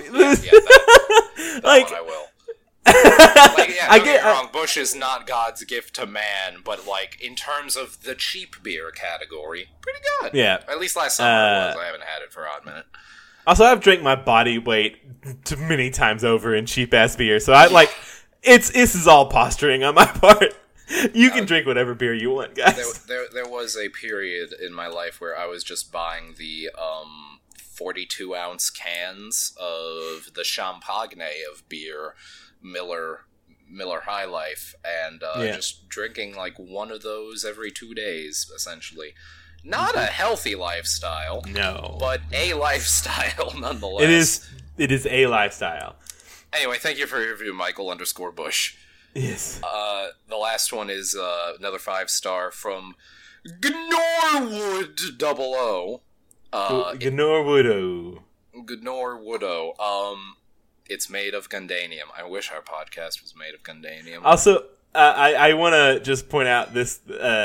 I will. Don't get me wrong, Bush is not God's gift to man, but, like, in terms of the cheap beer category, pretty good. Yeah. At least last summer it was. I haven't had it for a hot minute. Also, I've drank my body weight many times over in cheap-ass beer, so this is all posturing on my part. You can drink whatever beer you want, guys. There was a period in my life where I was just buying the 42-ounce cans of the Champagne of beer, Miller High Life, and just drinking like one of those every 2 days, essentially. Not a healthy lifestyle. No. But a lifestyle, nonetheless. It is a lifestyle. Anyway, thank you for your review, Michael_Bush. Yes. The last one is another 5-star from Gnorwood 00. Gnorwoodo. Gnorwoodo. It's made of Gundanium. I wish our podcast was made of Gundanium. Also, I want to just point out this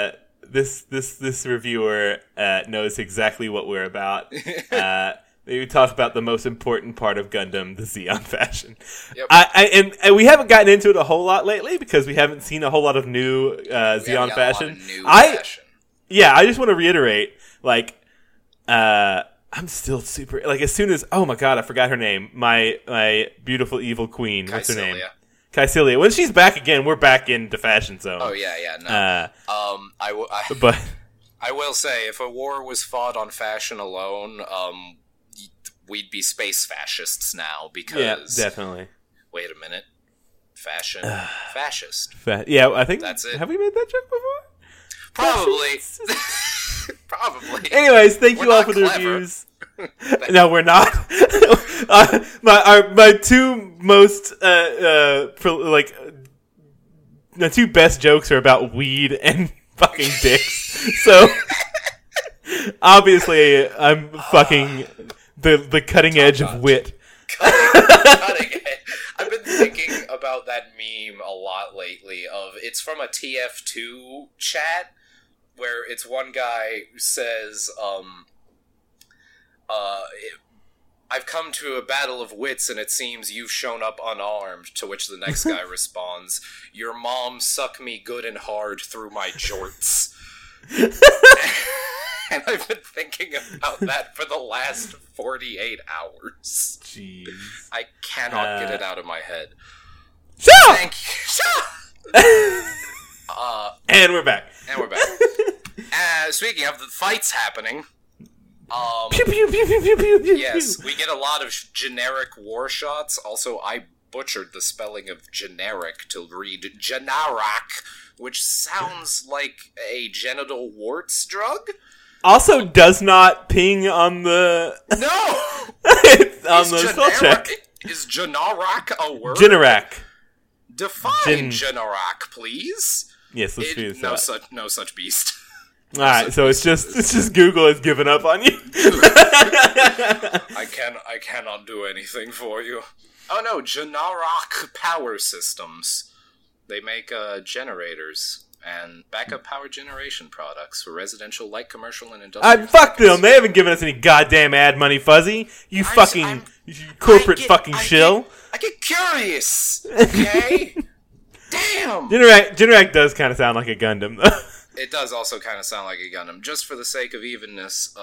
reviewer knows exactly what we're about. We talk about the most important part of Gundam, the Zeon fashion. Yep. And we haven't gotten into it a whole lot lately because we haven't seen a whole lot of new Zeon fashion. Yeah, I just want to reiterate, like, I'm still super, like, as soon as, oh my god, I forgot her name. My beautiful evil queen. What's her name? Kycilia. When she's back again, we're back into fashion zone. Oh yeah, no. But I will say, if a war was fought on fashion alone, we'd be space fascists now, because... Yeah, definitely. Wait a minute. Fashion. Fascist. Yeah, I think... That's it. Have we made that joke before? Probably. Probably. Anyways, thank you all for the reviews. No, we're not. My two most the two best jokes are about weed and fucking dicks. So obviously, I'm fucking the cutting edge of wit. Cutting edge. I've been thinking about that meme a lot lately. It's from a TF2 chat where it's one guy who says, I've come to a battle of wits and it seems you've shown up unarmed, to which the next guy responds, your mom suck me good and hard through my jorts. And I've been thinking about that for the last 48 hours. Jeez. I cannot get it out of my head. Stop! Thank you. And we're back. Speaking of the fights happening, pew, pew, pew, pew, pew, pew, pew. yes, we get a lot of generic war shots. Also, I butchered the spelling of generic to read Janarak, which sounds like a genital warts drug. Also, does not ping on the... No! It's on the spell check. Is Janarak a word? Generac. Define Janarak, please. Yes, let's do this. No such beast. Alright, so it's just Google has given up on you. I cannot do anything for you. Oh no, Janarak Power Systems. They make generators and backup power generation products for residential, light commercial, and industrial. Fuck them! They haven't given us any goddamn ad money, Fuzzy. You corporate shill. I get curious. Okay. Damn. Generac does kind of sound like a Gundam, though. It does also kind of sound like a Gundam. Just for the sake of evenness,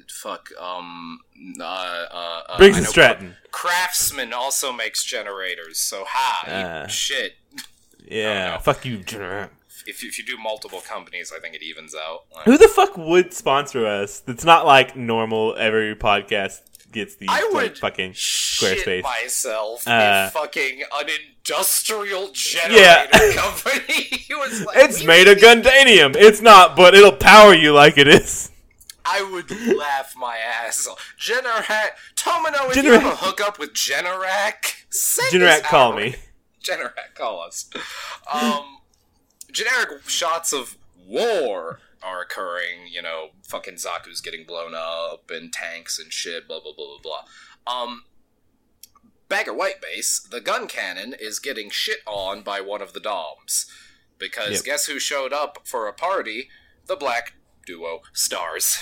Briggs and Stratton. Craftsman also makes generators, so shit. Yeah, fuck you, Generac. If you do multiple companies, I think it evens out. Who the fuck would sponsor us? It's not like normal every podcast gets these fucking Squarespace. Shit myself if fucking an industrial generator company was like, it's made of Gundanium. It's not, but it'll power you like it is. I would laugh my ass off. Generac, Tomino, if you have a hookup with Generac, Generac, call me. Generac, call us. Generic shots of war are occurring, fucking Zaku's getting blown up, and tanks and shit, blah, blah, blah, blah, blah. Back at White Base, the gun cannon is getting shit on by one of the Doms. Because guess who showed up for a party? The black duo, Stars.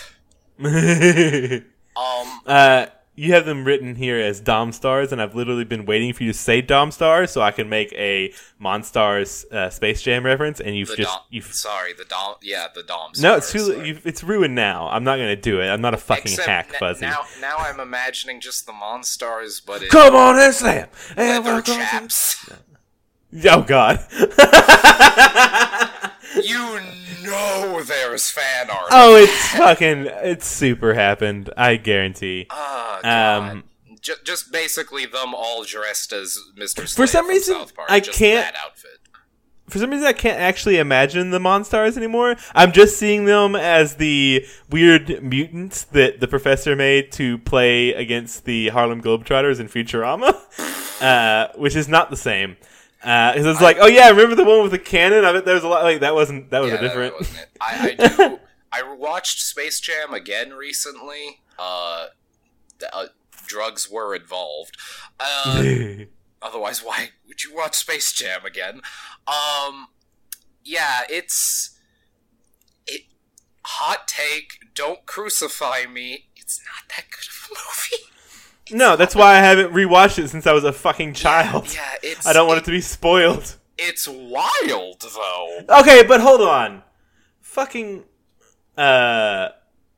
You have them written here as Dom Stars, and I've literally been waiting for you to say Dom Stars so I can make a Monstars Space Jam reference, and the Dom Stars. No, it's it's ruined now. I'm not going to do it. I'm not a fucking hack, Fuzzy. Now I'm imagining just the Monstars, but it's... Come on and slam! Leather chaps. Oh, God. You know there's fan art. Oh, it's super happened. I guarantee. Oh, God. Just basically them all dressed as Mr. Slade for some reason, South Park. I just can't. That outfit. for some reason, I can't actually imagine the Monstars anymore. I'm just seeing them as the weird mutants that the professor made to play against the Harlem Globetrotters in Futurama, which is not the same. Because it's like, oh yeah, remember the one with the cannon? I bet there was a lot like that. Was a different. That wasn't it. I do. I watched Space Jam again recently. Drugs were involved. Otherwise, why would you watch Space Jam again? Yeah, hot take, don't crucify me. It's not that good of a movie. No, that's why I haven't rewatched it since I was a fucking child. Yeah, I don't want it to be spoiled. It's wild, though. Okay, but hold on. Fucking, Yeah?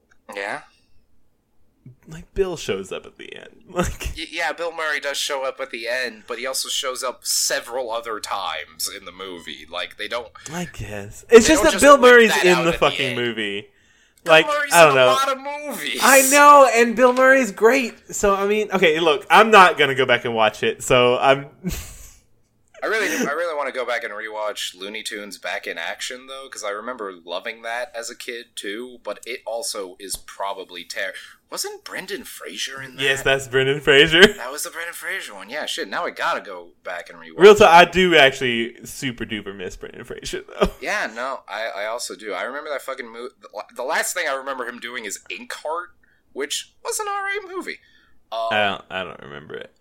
like, Bill shows up at the end. Like, Yeah, Bill Murray does show up at the end, but he also shows up several other times in the movie. Like, they don't... I guess. It's just that Bill Murray's in the fucking movie. Like, Murray's I don't know. in a lot of movies. I know, and Bill Murray's great. So, I mean, okay, look, I'm not gonna go back and watch it, so I'm... I really want to go back and rewatch Looney Tunes Back in Action, though, because I remember loving that as a kid, too, but it also is probably Wasn't Brendan Fraser in that? Yes, that's Brendan Fraser. That was the Brendan Fraser one. Yeah, shit, now I gotta go back and rewatch Real talk, I do actually super duper miss Brendan Fraser, though. Yeah, no, I also do. I remember that fucking movie. The last thing I remember him doing is Inkheart, which was an alright movie. I don't remember it.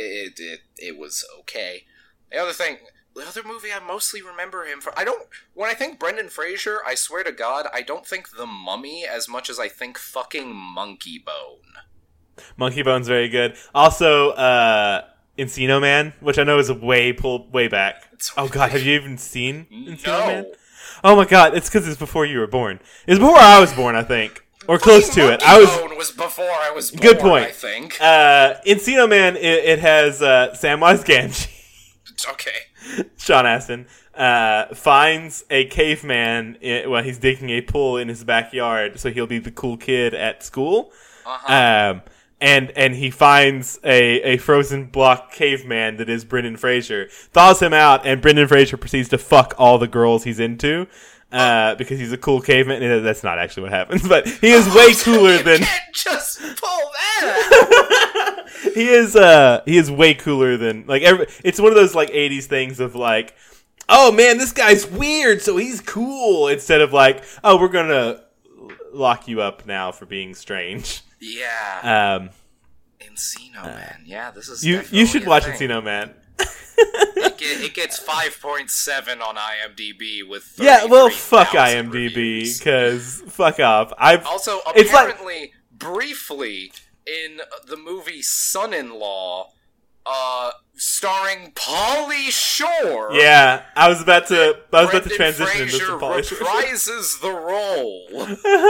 It was okay. The other movie I mostly remember him for, when I think Brendan Fraser, I swear to God, I don't think The Mummy as much as I think fucking Monkey Bone. Monkey Bone's very good. Also, Encino Man, which I know is way back. Oh god, have you even seen Encino Man? Oh my god, it's because it's before you were born. It's before I was born, I think. Or close to it. Monkey Bone was before I was born, good point. I think. Encino Man, it has Samwise Gamgee. Okay. Sean Astin finds a caveman while he's digging a pool in his backyard, so he'll be the cool kid at school. Uh-huh. And he finds a frozen block caveman that is Brendan Fraser, thaws him out, and Brendan Fraser proceeds to fuck all the girls he's into. Because he's a cool caveman. And that's not actually what happens, but he is way cooler than. You can't just pull that out. He is way cooler than it's one of those like 80s things of like, oh man, this guy's weird, so he's cool, instead of like, oh, we're gonna lock you up now for being strange. Yeah. Encino Man. Yeah, this is you should watch Encino Man. It gets 5.7 on IMDb with fuck IMDb, because fuck off. Also, apparently, briefly, in the movie Son-in-Law, starring Pauly Shore. Yeah, I was about to transition into some Pauly Shore. Reprises the role.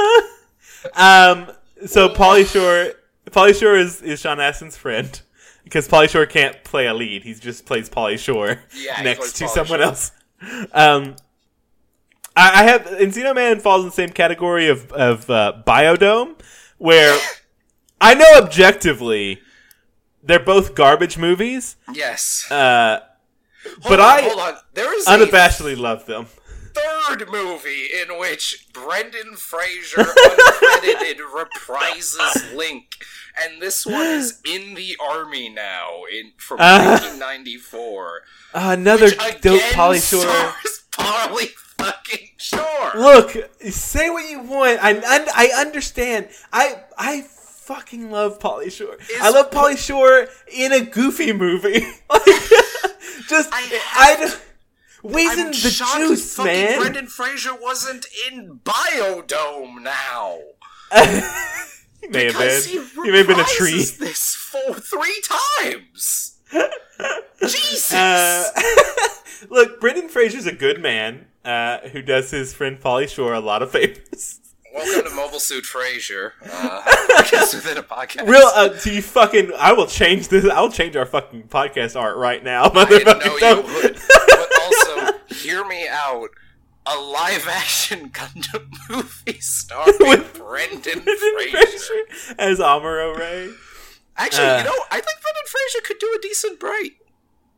So Pauly Shore is Sean Astin's friend. Because Pauly Shore can't play a lead. He just plays Pauly Shore next to someone else. I have... Encino Man falls in the same category of Biodome, where I know objectively they're both garbage movies. Yes. But hold on. There is unabashedly love them. Third movie in which Brendan Fraser uncredited reprises Link, and this one is in the army now from 1994. Another dope Pauly Shore. Pauly fucking Shore. Look, say what you want. I understand. I fucking love Pauly Shore. I love Pauly Shore in a Goofy movie. Wheezing the juice, man. Brendan Fraser wasn't in Biodome now. He may have been. He may have been a tree. This 3 times. Jesus. Look, Brendan Fraser's a good man who does his friend Pauly Shore a lot of favors. Welcome to Mobile Suit Fraser. Podcast within a podcast. I will change this. I'll change our fucking podcast art right now. I didn't know you would. But also, hear me out. A live-action Gundam movie starring Brendan Fraser as Amuro Ray. Actually, I think Brendan Fraser could do a decent Bright.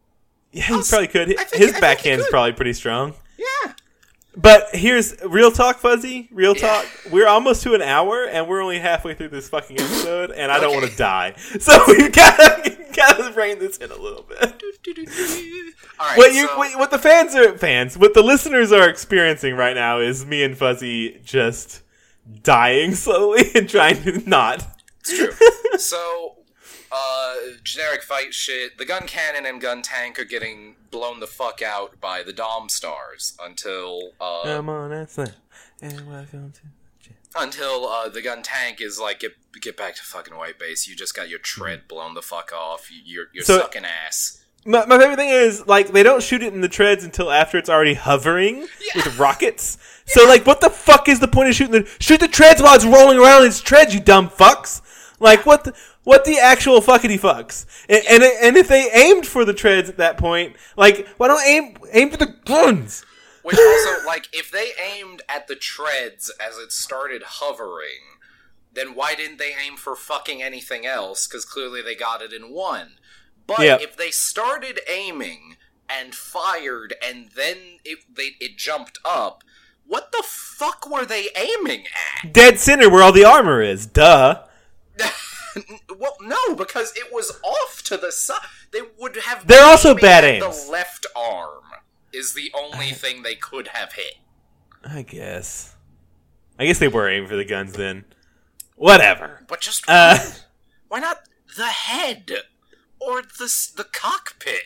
Yeah, he probably could. I His backhand's probably pretty strong. Yeah. But here's real talk, Fuzzy. Real talk. We're almost to an hour, and we're only halfway through this fucking episode, and I don't want to die. So we've got to rein this in a little bit. All right. What the what the listeners are experiencing right now is me and Fuzzy just dying slowly and trying to not. It's true. So, generic fight shit. The gun cannon and gun tank are getting blown the fuck out by the Dom Stars until Come on, that's it. And welcome to the gun tank is like, get back to fucking White Base. You just got your tread blown the fuck off. You're sucking ass. My favorite thing is, like, they don't shoot it in the treads until after it's already hovering with rockets. Yeah. So, like, what the fuck is the point of shooting shoot the treads while it's rolling around its treads, you dumb fucks? Like, what the actual fuckity fucks? And if they aimed for the treads at that point, like, why don't aim for the guns? Which also, like, if they aimed at the treads as it started hovering, then why didn't they aim for fucking anything else? Because clearly they got it in one. But if they started aiming and fired and then it jumped up, what the fuck were they aiming at? Dead center where all the armor is. Duh. Well, no, because it was off to the side. They would have. They're also bad aims. The left arm is the only thing they could have hit. I guess they were aiming for the guns then. Whatever. But just why not the head or the cockpit?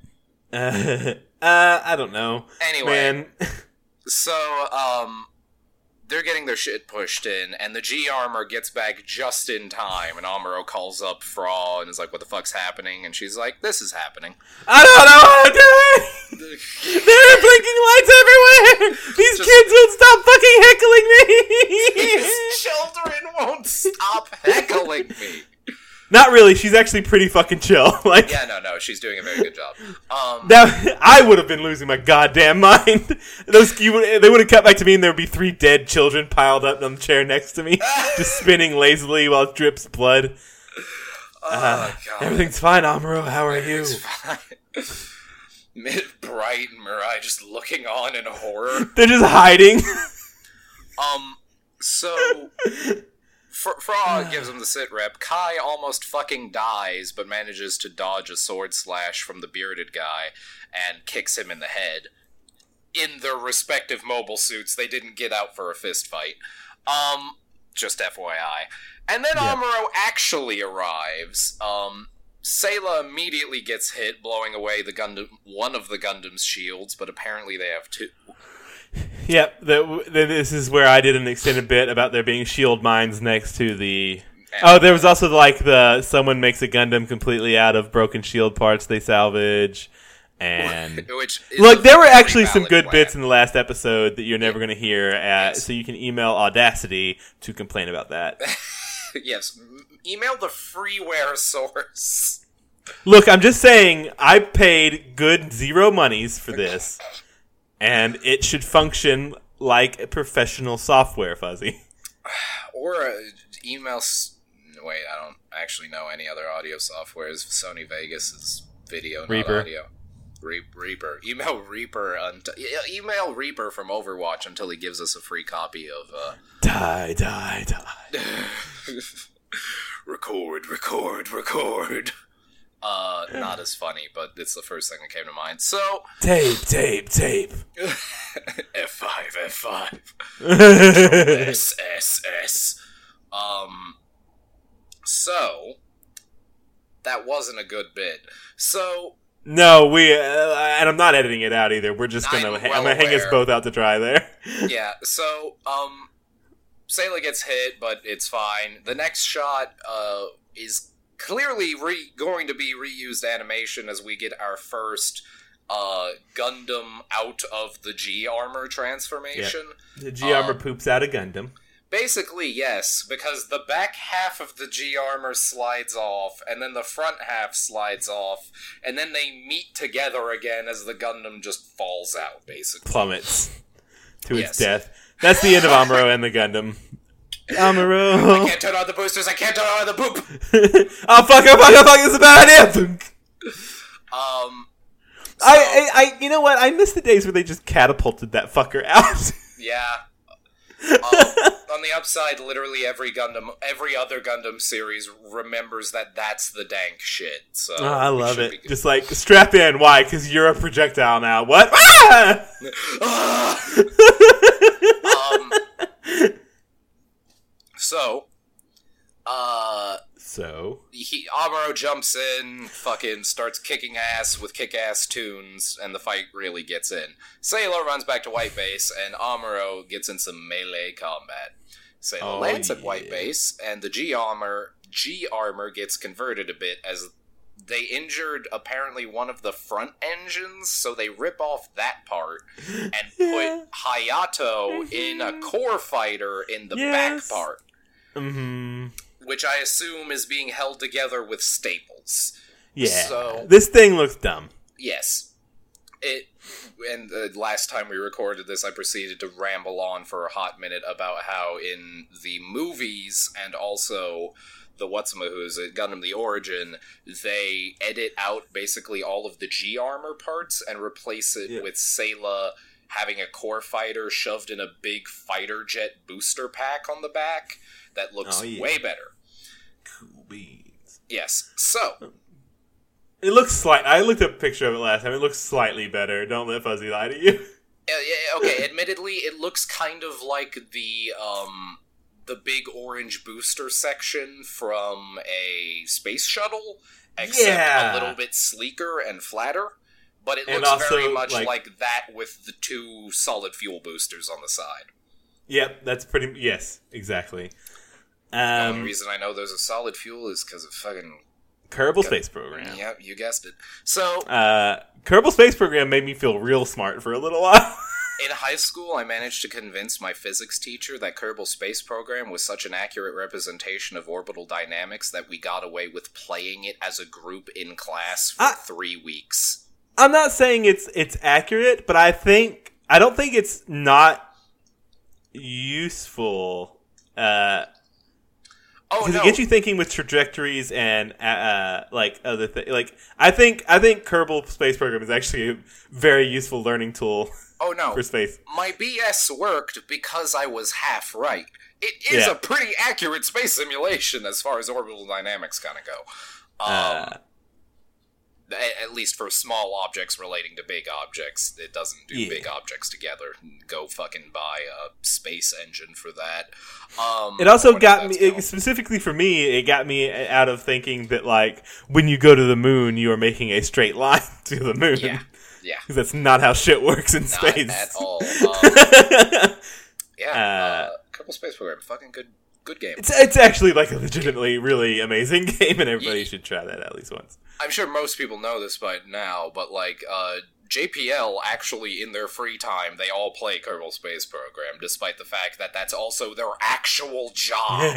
I don't know. Anyway, man. So they're getting their shit pushed in, and the G-Armor gets back just in time, and Amuro calls up Fra and is like, what the fuck's happening? And she's like, this is happening. I don't know how to do it! There are blinking lights everywhere! These kids won't stop fucking heckling me! These children won't stop heckling me! Not really. She's actually pretty fucking chill. Like, yeah, no, she's doing a very good job. I would have been losing my goddamn mind. They would have cut back to me, and there would be 3 dead children piled up on the chair next to me, just spinning lazily while it drips blood. God. Everything's fine, Amuro. How are you? Fine. Bright and Mirai just looking on in horror. They're just hiding. So Fra gives him the sit rep. Kai almost fucking dies, but manages to dodge a sword slash from the bearded guy and kicks him in the head. In their respective mobile suits, they didn't get out for a fist fight. Just FYI. And then Amuro actually arrives. Sayla immediately gets hit, blowing away one of the Gundam's shields, but apparently they have 2. Yep, this is where I did an extended bit about there being shield mines next to the... there was also someone makes a Gundam completely out of broken shield parts they salvage, and... Look, there were actually some good bits in the last episode that you're never going to hear, so you can email Audacity to complain about that. Yes, email the freeware source. Look, I'm just saying, I paid good 0 monies for this. And it should function like a professional software, Fuzzy. Or email... Wait, I don't actually know any other audio softwares. Sony Vegas is video, not Reaper. Audio. Reaper. Email Reaper. Email Reaper from Overwatch until he gives us a free copy of... Die. Record. Not as funny, but it's the first thing that came to mind. So... Tape. F5. SS. So... That wasn't a good bit. So... No, and I'm not editing it out either. We're just I'm gonna hang us both out to dry there. Yeah, so, Sayla gets hit, but it's fine. The next shot, is clearly going to be reused animation as we get our first Gundam out of the G-Armor transformation. Yeah. The G-Armor poops out a Gundam. Basically, yes, because the back half of the G-Armor slides off, and then the front half slides off, and then they meet together again as the Gundam just falls out, basically. Plummets to its death. That's the end of Amuro and the Gundam. Amuro. I can't turn on the boosters, I can't turn on the boop! Oh, fuck, it's a bad idea! So, you know what? I miss the days where they just catapulted that fucker out. Yeah. On the upside, literally every other Gundam series remembers that that's the dank shit. So I love it. Just like, strap in. Why? Because you're a projectile now. What? Ah! Amuro jumps in, fucking starts kicking ass with kick-ass tunes, and the fight really gets in. Sayla runs back to White Base, and Amuro gets in some melee combat. Sayla lands at White Base, and the G armor gets converted a bit as they injured apparently one of the front engines, so they rip off that part and put Hayato in a core fighter in the back part. Mm-hmm. Which I assume is being held together with staples. Yeah. So, this thing looks dumb. Yes. And the last time we recorded this, I proceeded to ramble on for a hot minute about how in the movies and also the What's-A-Who's Gundam The Origin, they edit out basically all of the G-armor parts and replace it with Sayla having a core fighter shoved in a big fighter jet booster pack on the back that looks way better. Cool beans. Yes. So it looks I looked up a picture of it last time. It looks slightly better. Don't let Fuzzy lie to you. Okay, admittedly, it looks kind of like the big orange booster section from a space shuttle, except a little bit sleeker and flatter. But it looks also, very much like that with the two solid fuel boosters on the side. Yep, that's pretty... Yes, exactly. The only reason I know there's a solid fuel is because of fucking... Kerbal Space Program. Yep, you guessed it. So... Kerbal Space Program made me feel real smart for a little while. In high school, I managed to convince my physics teacher that Kerbal Space Program was such an accurate representation of orbital dynamics that we got away with playing it as a group in class for 3 weeks. I'm not saying it's accurate, but I don't think it's not useful. Because it gets you thinking with trajectories and other things. Like I think Kerbal Space Program is actually a very useful learning tool. Oh no, for space. My BS worked because I was half right. It is a pretty accurate space simulation as far as orbital dynamics kind of go. At least for small objects relating to big objects, it doesn't do big objects together. Go fucking buy a space engine for that. It also got me, specifically for me, it got me out of thinking that, like, when you go to the moon, you are making a straight line to the moon. Yeah. Because that's not how shit works in space. Not at all. Kerbal Space Program, fucking good game. It's actually, like, a legitimately really amazing game, and everybody should try that at least once. I'm sure most people know this by now, but, like, JPL actually, in their free time, they all play Kerbal Space Program, despite the fact that that's also their actual job.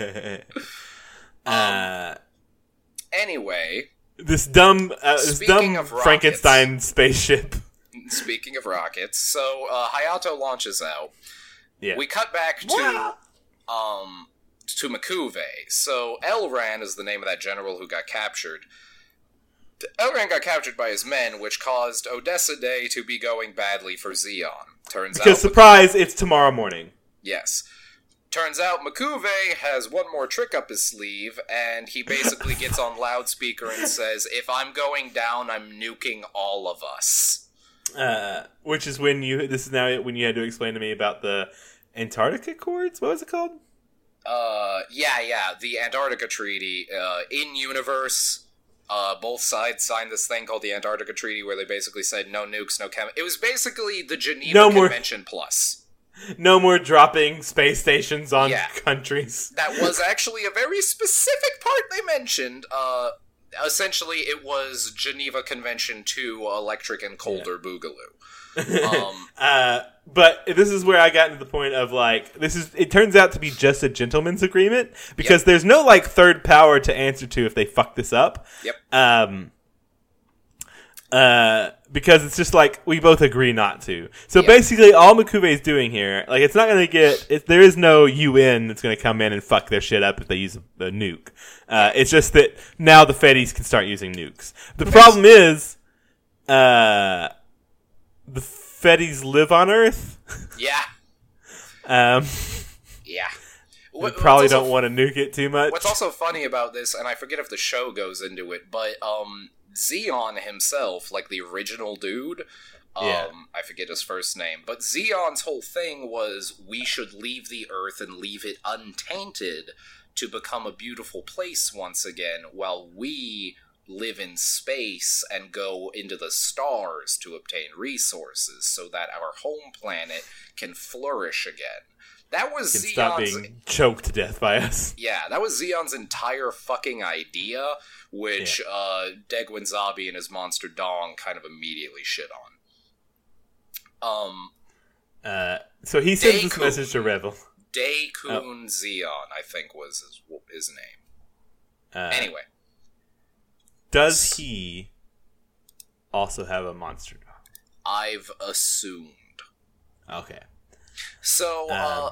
Anyway... This dumb Frankenstein spaceship. Speaking of rockets, so Hayato launches out. Yeah. We cut back to M'Quve. So Elran is the name of that general who got captured. Elran got captured by his men, which caused Odessa Day to be going badly for Zeon. Surprise, it's tomorrow morning. Yes. Turns out M'Quve has one more trick up his sleeve, and he basically gets on loudspeaker and says, "If I'm going down, I'm nuking all of us." Which is when you had to explain to me about the Antarctica Accords? What was it called? The Antarctica Treaty. In universe, both sides signed this thing called the Antarctica Treaty, where they basically said no nukes, no It was basically the Geneva Convention plus. No more dropping space stations on countries. That was actually a very specific part they mentioned. Essentially, it was Geneva Convention 2, Electric and Colder Boogaloo. But this is where I got into the point of, like, it turns out to be just a gentleman's agreement, because there's no, like, third power to answer to if they fuck this up. Yep. Because it's just like, we both agree not to. So basically, all M'Quve is doing here, like, it's not going to there is no UN that's going to come in and fuck their shit up if they use a nuke. It's just that now the Feddies can start using nukes. The problem is, The Fetties live on Earth. Yeah. Yeah. We probably don't want to nuke it too much. What's also funny about this, and I forget if the show goes into it, but Zeon himself, like the original dude, I forget his first name, but Zeon's whole thing was we should leave the Earth and leave it untainted to become a beautiful place once again, while we live in space and go into the stars to obtain resources so that our home planet can flourish again. That was Zeon's... Stop being choked to death by us. Yeah, that was Zeon's entire fucking idea, which Degwin Zabi and his monster Dong kind of immediately shit on. So he sends this message to Revel. Daikun Zeon, I think was his name. Anyway. Does he also have a monster dog? I've assumed. Okay. So,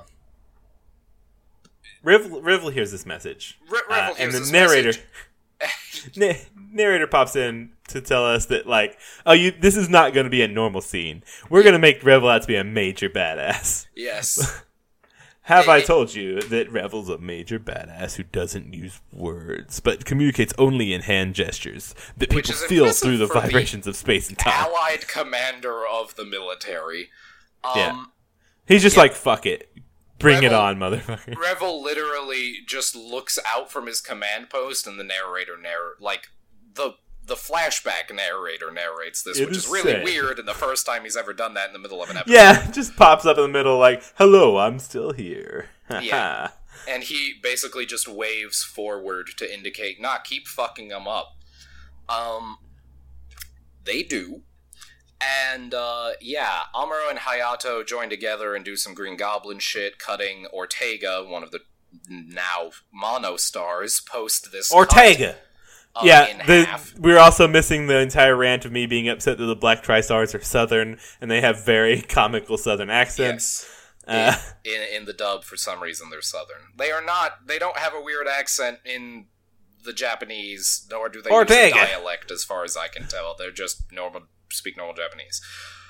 Revel hears this message. Revel hears and the this narrator message. narrator pops in to tell us that, like, this is not going to be a normal scene. We're going to make Revel out to be a major badass. Yes. Have I told you that Revel's a major badass who doesn't use words, but communicates only in hand gestures that people feel through the vibrations of space and time? Allied commander of the military. He's just like, fuck it. Bring it on, motherfucker. Revel literally just looks out from his command post, and the narrator the flashback narrator narrates this, which is really weird, and the first time he's ever done that in the middle of an episode. Yeah, just pops up in the middle like, hello, I'm still here. Yeah. And he basically just waves forward to indicate, keep fucking them up. They do. And, Amuro and Hayato join together and do some Green Goblin shit, cutting Ortega, one of the now mono stars, post this Ortega! in half. We're also missing the entire rant of me being upset that the Black Tri-Stars are Southern, and they have very comical Southern accents. Yes. In the dub, for some reason, they're Southern. They don't have a weird accent in the Japanese, nor do they use a dialect, as far as I can tell. They're just speak normal Japanese.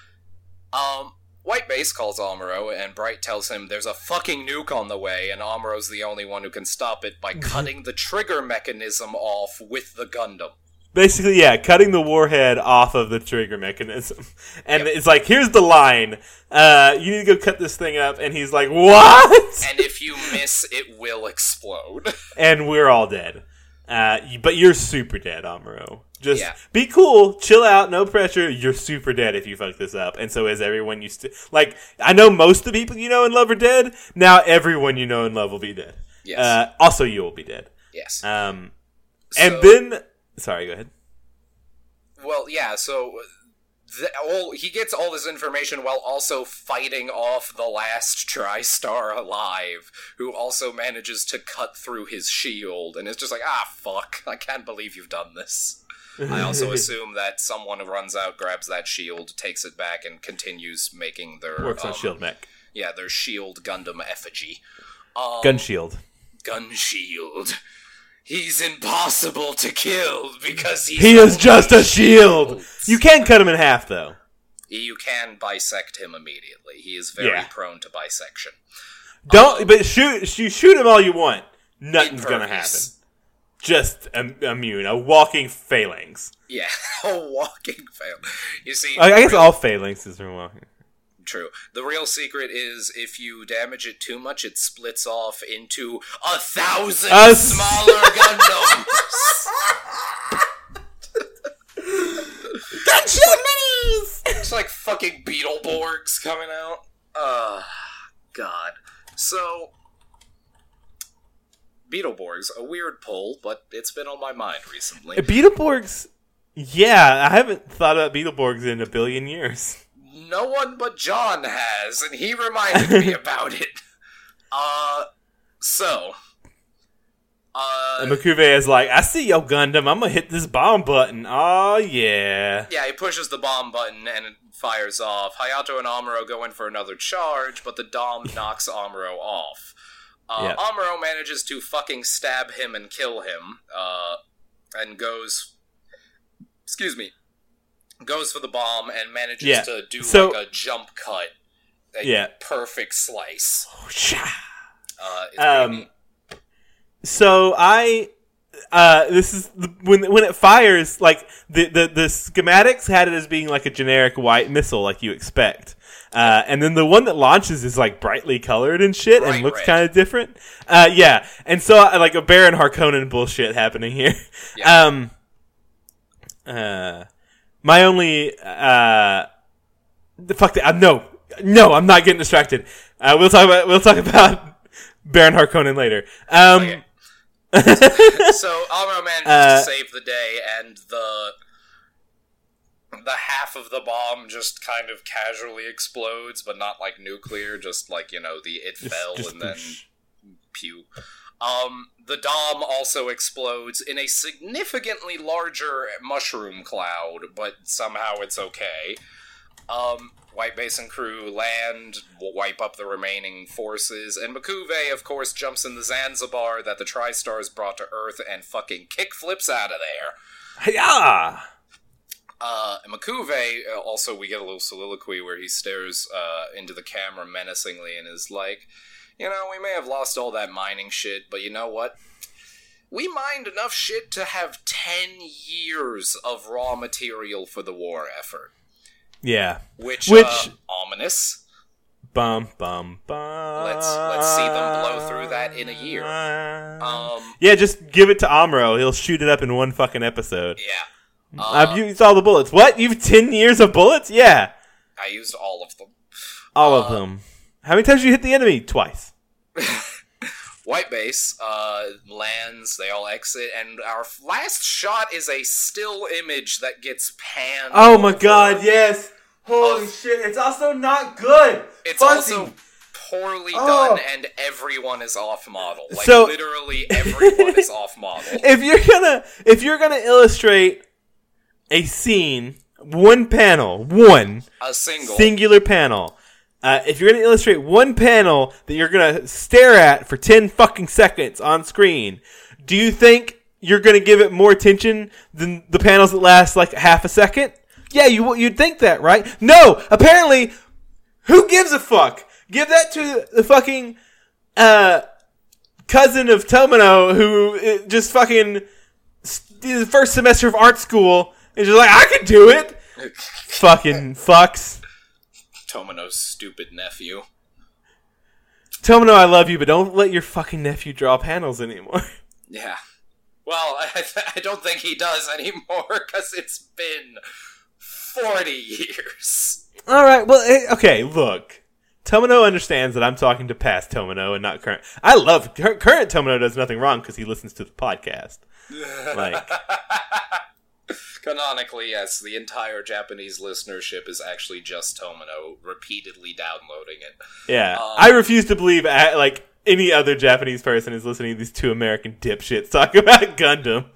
White Base calls Amuro, and Bright tells him there's a fucking nuke on the way, and Amuro's the only one who can stop it by cutting the trigger mechanism off with the Gundam. Basically, cutting the warhead off of the trigger mechanism. And it's like, here's the line. You need to go cut this thing up. And he's like, what? And if you miss, it will explode. And we're all dead. But you're super dead, Amuro. Just be cool, chill out, no pressure. You're super dead if you fuck this up. And so is everyone you I know most of the people you know and love are dead. Now everyone you know and love will be dead. Yes. Also, you will be dead. Yes. And then... Sorry, go ahead. Well, so... he gets all this information while also fighting off the last Tri-Star alive, who also manages to cut through his shield, and it's just like, fuck, I can't believe you've done this. I also assume that someone runs out, grabs that shield, takes it back, and continues making their... Works on shield mech. Yeah, their shield Gundam effigy. Gun shield. Gun shield. He's impossible to kill because he is just a shield. You can cut him in half, though. You can bisect him immediately. He is very prone to bisection. But shoot him all you want. Nothing's gonna happen. Just immune, a walking phalanx. Yeah, a walking phalanx. You see, I guess all phalanxes are walking. True. The real secret is if you damage it too much, it splits off into 1,000 smaller Gundams. Gunship minis! It's like fucking Beetleborgs coming out. God. So, Beetleborgs, a weird pull, but it's been on my mind recently. Beetleborgs? Yeah, I haven't thought about Beetleborgs in a billion years. No one but John has, and he reminded me about it. And Makuve is like, I see your Gundam, I'm gonna hit this bomb button. Oh, yeah. Yeah, he pushes the bomb button and it fires off. Hayato and Amuro go in for another charge, but the Dom knocks Amuro off. Amuro manages to fucking stab him and kill him, and goes... Excuse me. goes for the bomb and manages Yeah. to do So- like a jump cut. Yeah. Perfect slice. It's pretty neat. So this is when it fires, like the schematics had it as being like a generic white missile, like you expect, and then the one that launches is like brightly colored and shit, and looks kind of different. And so like a Baron Harkonnen bullshit happening here. Yeah. My only no, I'm not getting distracted. We'll talk about Baron Harkonnen later. Okay. So Amuro manages to save the day, and the half of the bomb just kind of casually explodes, but not like nuclear, just like, it fell and then pew. The dome also explodes in a significantly larger mushroom cloud, but somehow it's okay. White Basin crew land, wipe up the remaining forces, and M'Quve, of course, jumps in the Zanzibar that the Tri-Stars brought to Earth and fucking kickflips out of there. Yeah. And M'Quve, also, we get a little soliloquy where he stares into the camera menacingly and is like, we may have lost all that mining shit, but you know what? We mined enough shit to have 10 years of raw material for the war effort. Yeah. Which ominous. Bum bum bum. Let's see them blow through that in a year. Yeah, just give it to Amuro. He'll shoot it up in one fucking episode. Yeah. I've used all the bullets. What? You've 10 years of bullets? Yeah. I used all of them. All of them. How many times did you hit the enemy? Twice. White Base lands, they all exit, and our last shot is a still image that gets panned. Oh my god, yes! Holy shit, it's also not good! It's also poorly done, and everyone is off model. Like, so, literally everyone is off model. If you're gonna illustrate a scene, a singular panel, if you're going to illustrate one panel that you're going to stare at for 10 fucking seconds on screen, do you think you're going to give it more attention than the panels that last like half a second? Yeah, you'd think that, right? No! Apparently, who gives a fuck? Give that to the fucking cousin of Tomino who just fucking did the first semester of art school and just like, I can do it! Fucking fucks. Tomino's stupid nephew. Tomino, I love you, but don't let your fucking nephew draw panels anymore. Yeah. Well, I don't think he does anymore, because it's been 40 years. Alright, well, okay, look. Tomino understands that I'm talking to past Tomino and not current. I love current Tomino does nothing wrong because he listens to the podcast. Like... Canonically, yes, the entire Japanese listenership is actually just Tomino repeatedly downloading it. Yeah, I refuse to believe like any other Japanese person is listening to these two American dipshits talk about Gundam.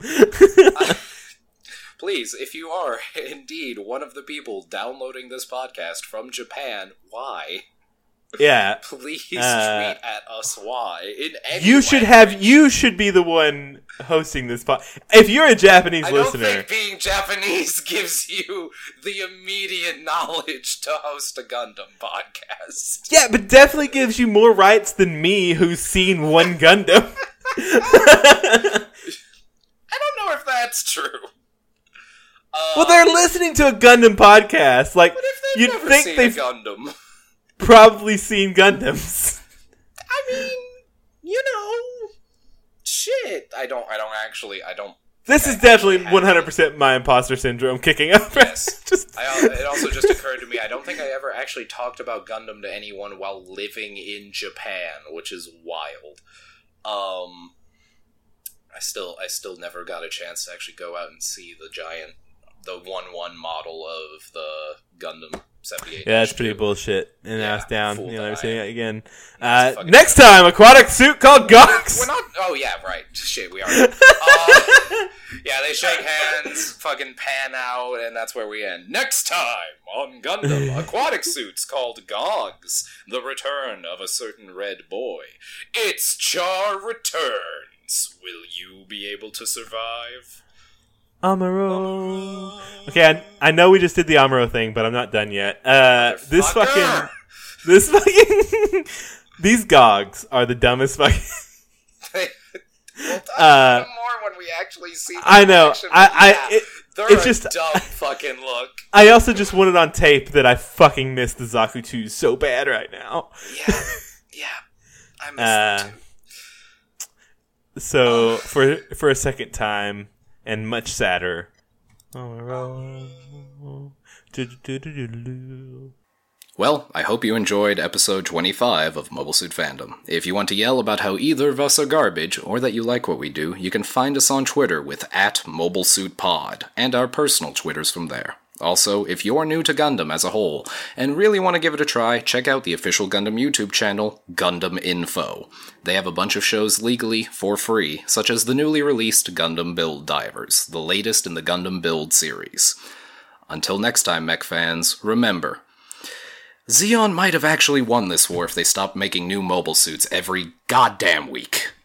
Please, if you are indeed one of the people downloading this podcast from Japan, why? Yeah. Please tweet at us why. In any you should be the one hosting this podcast. If you're a Japanese listener. I don't think being Japanese gives you the immediate knowledge to host a Gundam podcast. Yeah, but definitely gives you more rights than me who's seen one Gundam. I don't know if that's true. Well, they're listening to a Gundam podcast. Like, but if you'd never think seen they've a Gundam. Probably seen Gundams. I mean, shit. I don't. This is definitely 100% my imposter syndrome kicking up. Yes. It also just occurred to me, I don't think I ever actually talked about Gundam to anyone while living in Japan, which is wild. I still never got a chance to actually go out and see the 1/1 model of the Gundam 78. Yeah, that's pretty bullshit. And now it's down. You'll never see it again. Yeah, next time, aquatic suit called Gox. We're not. Oh yeah, right. Shit, we are. Yeah, they shake hands, fucking pan out, and that's where we end. Next time on Gundam, aquatic suits called Gogs, the return of a certain red boy. It's Char returns. Will you be able to survive? Amuro. Okay, I know we just did the Amuro thing, but I'm not done yet. This fucking... These Gogs are the dumbest fucking... We'll talk about more when we actually see them. I know. They're it's a just dumb fucking look. I also just wanted on tape that I fucking miss the Zaku 2 so bad right now. Yeah. I miss them too. So, for a second time, and much sadder... Well, I hope you enjoyed episode 25 of Mobile Suit Fandom. If you want to yell about how either of us are garbage, or that you like what we do, you can find us on Twitter with @MobileSuitPod, and our personal Twitters from there. Also, if you're new to Gundam as a whole, and really want to give it a try, check out the official Gundam YouTube channel, Gundam Info. They have a bunch of shows legally, for free, such as the newly released Gundam Build Divers, the latest in the Gundam Build series. Until next time, mech fans, remember... Zeon might have actually won this war if they stopped making new mobile suits every goddamn week.